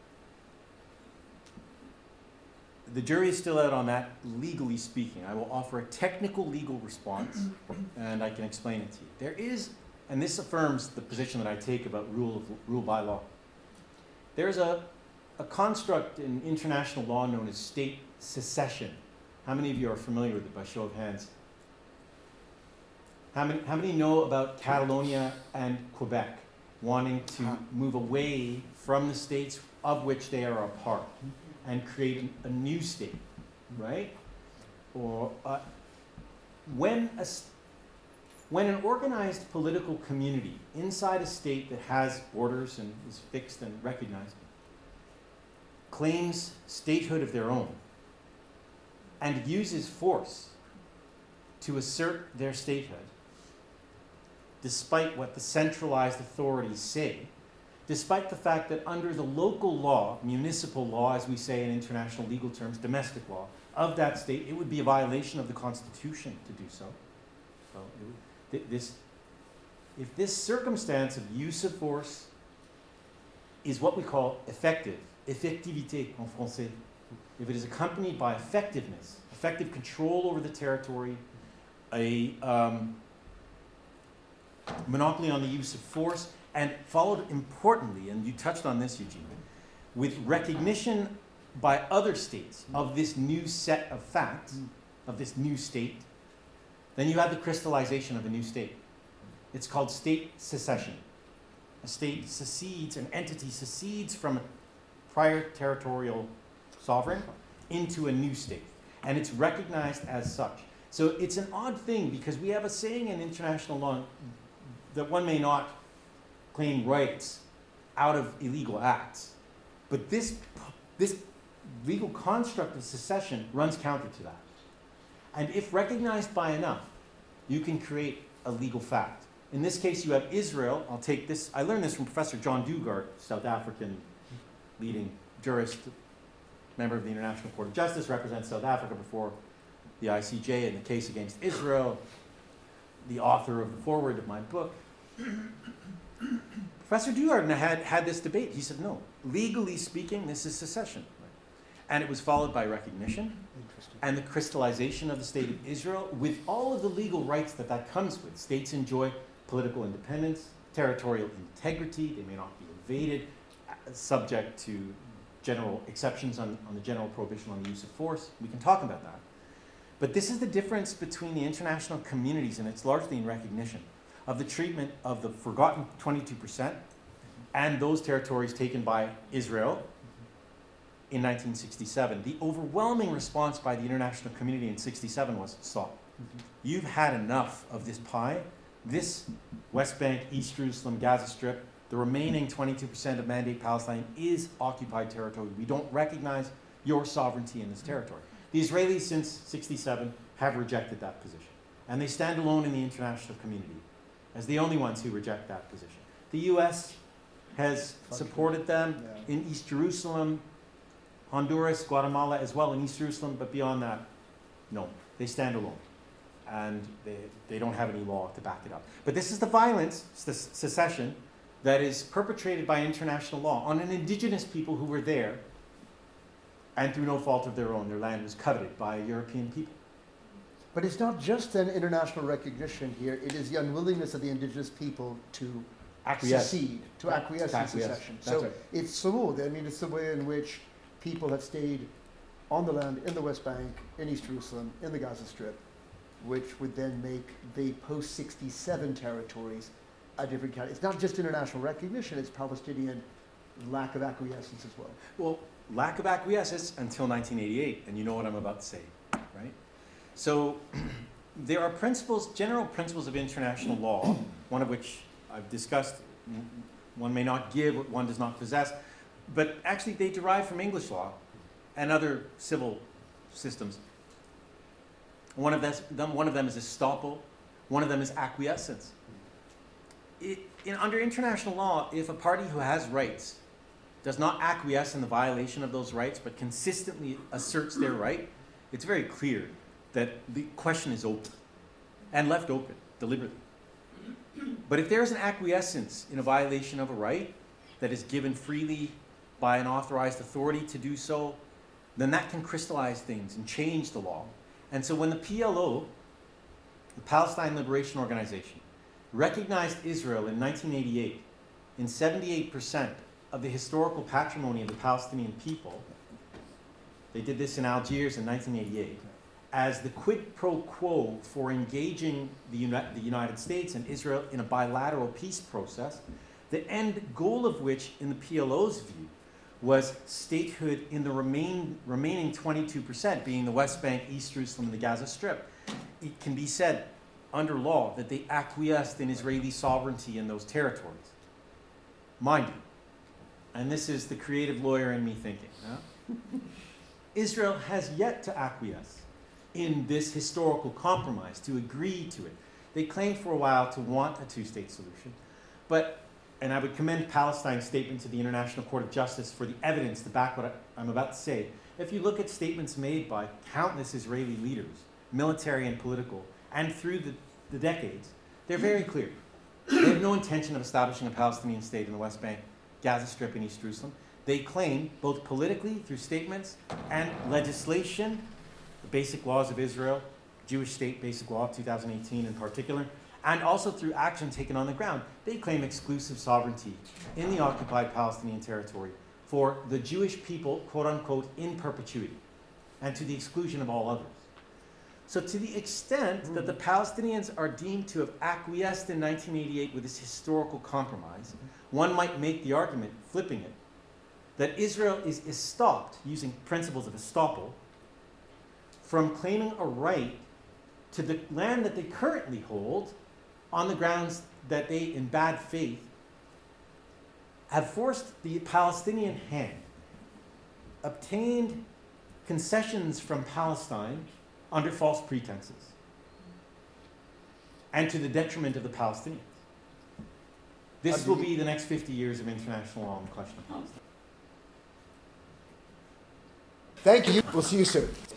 The jury is still out on that, legally speaking. I will offer a technical legal response, and I can explain it to you. There is, and this affirms the position that I take about rule of rule by law. There's a, a construct in international law known as state secession. How many of you are familiar with it by show of hands? How many, how many know about Catalonia and Quebec wanting to move away from the states of which they are a part and create a new state, right? Or uh, when, a, when an organized political community inside a state that has borders and is fixed and recognized claims statehood of their own and uses force to assert their statehood, despite what the centralized authorities say, despite the fact that under the local law, municipal law, as we say in international legal terms, domestic law, of that state, it would be a violation of the Constitution to do so. So it would, th- this, if this circumstance of use of force is what we call effective, effectivité en français, if it is accompanied by effectiveness, effective control over the territory, a um, monopoly on the use of force, and followed importantly, and you touched on this, Eugene, with recognition by other states of this new set of facts, of this new state, then you have the crystallization of a new state. It's called state secession. A state secedes, an entity secedes from a prior territorial sovereign into a new state, and it's recognized as such. So it's an odd thing because we have a saying in international law that one may not claim rights out of illegal acts. But this, this legal construct of secession runs counter to that. And if recognized by enough, you can create a legal fact. In this case, you have Israel. I'll take this. I learned this from Professor John Dugard, South African leading jurist, member of the International Court of Justice, represents South Africa before the I C J in the case against Israel, the author of the foreword of my book. Professor Dugard had, had this debate. He said, no, legally speaking, this is secession. And it was followed by recognition and the crystallization of the state of Israel with all of the legal rights that that comes with. States enjoy political independence, territorial integrity. They may not be invaded, subject to general exceptions on, on the general prohibition on the use of force. We can talk about that. But this is the difference between the international communities, and it's largely in recognition of the treatment of the forgotten twenty-two percent and those territories taken by Israel in nineteen sixty-seven. The overwhelming response by the international community in sixty-seven was, stop. Mm-hmm. You've had enough of this pie. This West Bank, East Jerusalem, Gaza Strip, the remaining twenty-two percent of Mandate Palestine is occupied territory. We don't recognize your sovereignty in this territory. The Israelis since sixty-seven have rejected that position. And they stand alone in the international community as the only ones who reject that position. The U S has supported them yeah. in East Jerusalem, Honduras, Guatemala as well in East Jerusalem, but beyond that, no, they stand alone. And they, they don't have any law to back it up. But this is the violence, the secession, that is perpetrated by international law on an indigenous people who were there, and through no fault of their own, their land was coveted by European people. But it's not just an international recognition here, it is the unwillingness of the indigenous people to acquiesce. secede, to acquiesce in secession. That's so right. It's Samud. I mean, it's the way in which people have stayed on the land in the West Bank, in East Jerusalem, in the Gaza Strip, which would then make the post sixty-seven territories a different category. It's not just international recognition, it's Palestinian lack of acquiescence as well. Well, lack of acquiescence until nineteen eighty-eight, and you know what I'm about to say, right? So there are principles, general principles of international law, one of which I've discussed, one may not give what one does not possess, but actually they derive from English law and other civil systems. One of them, one of them is estoppel, one of them is acquiescence. It, in, under international law, if a party who has rights does not acquiesce in the violation of those rights but consistently asserts their right, it's very clear that the question is open and left open deliberately. But if there is an acquiescence in a violation of a right that is given freely by an authorized authority to do so, then that can crystallize things and change the law. And so when the P L O, the Palestine Liberation Organization, recognized Israel in nineteen eighty-eight in seventy-eight percent of the historical patrimony of the Palestinian people, they did this in Algiers in nineteen eighty-eight, as the quid pro quo for engaging the, Uni- the United States and Israel in a bilateral peace process, the end goal of which, in the P L O's view, was statehood in the remain, remaining twenty-two percent, being the West Bank, East Jerusalem, and the Gaza Strip. It can be said under law that they acquiesced in Israeli sovereignty in those territories. Mind you, and this is the creative lawyer in me thinking, huh? Israel has yet to acquiesce in this historical compromise, to agree to it. They claimed for a while to want a two-state solution, but, and I would commend Palestine's statement to the International Court of Justice for the evidence to back what I'm about to say. If you look at statements made by countless Israeli leaders, military and political, and through the, the decades, they're very clear. They have no intention of establishing a Palestinian state in the West Bank, Gaza Strip, and East Jerusalem. They claim, both politically through statements and legislation, the Basic Laws of Israel, Jewish State Basic Law of two thousand eighteen in particular, and also through action taken on the ground, they claim exclusive sovereignty in the occupied Palestinian territory for the Jewish people, quote unquote, in perpetuity, and to the exclusion of all others. So to the extent that the Palestinians are deemed to have acquiesced in nineteen eighty-eight with this historical compromise, one might make the argument, flipping it, that Israel is estopped, using principles of estoppel, from claiming a right to the land that they currently hold on the grounds that they, in bad faith, have forced the Palestinian hand, obtained concessions from Palestine under false pretenses, and to the detriment of the Palestinians. This will be the next fifty years of international law on the question of Palestine. Thank you. We'll see you soon.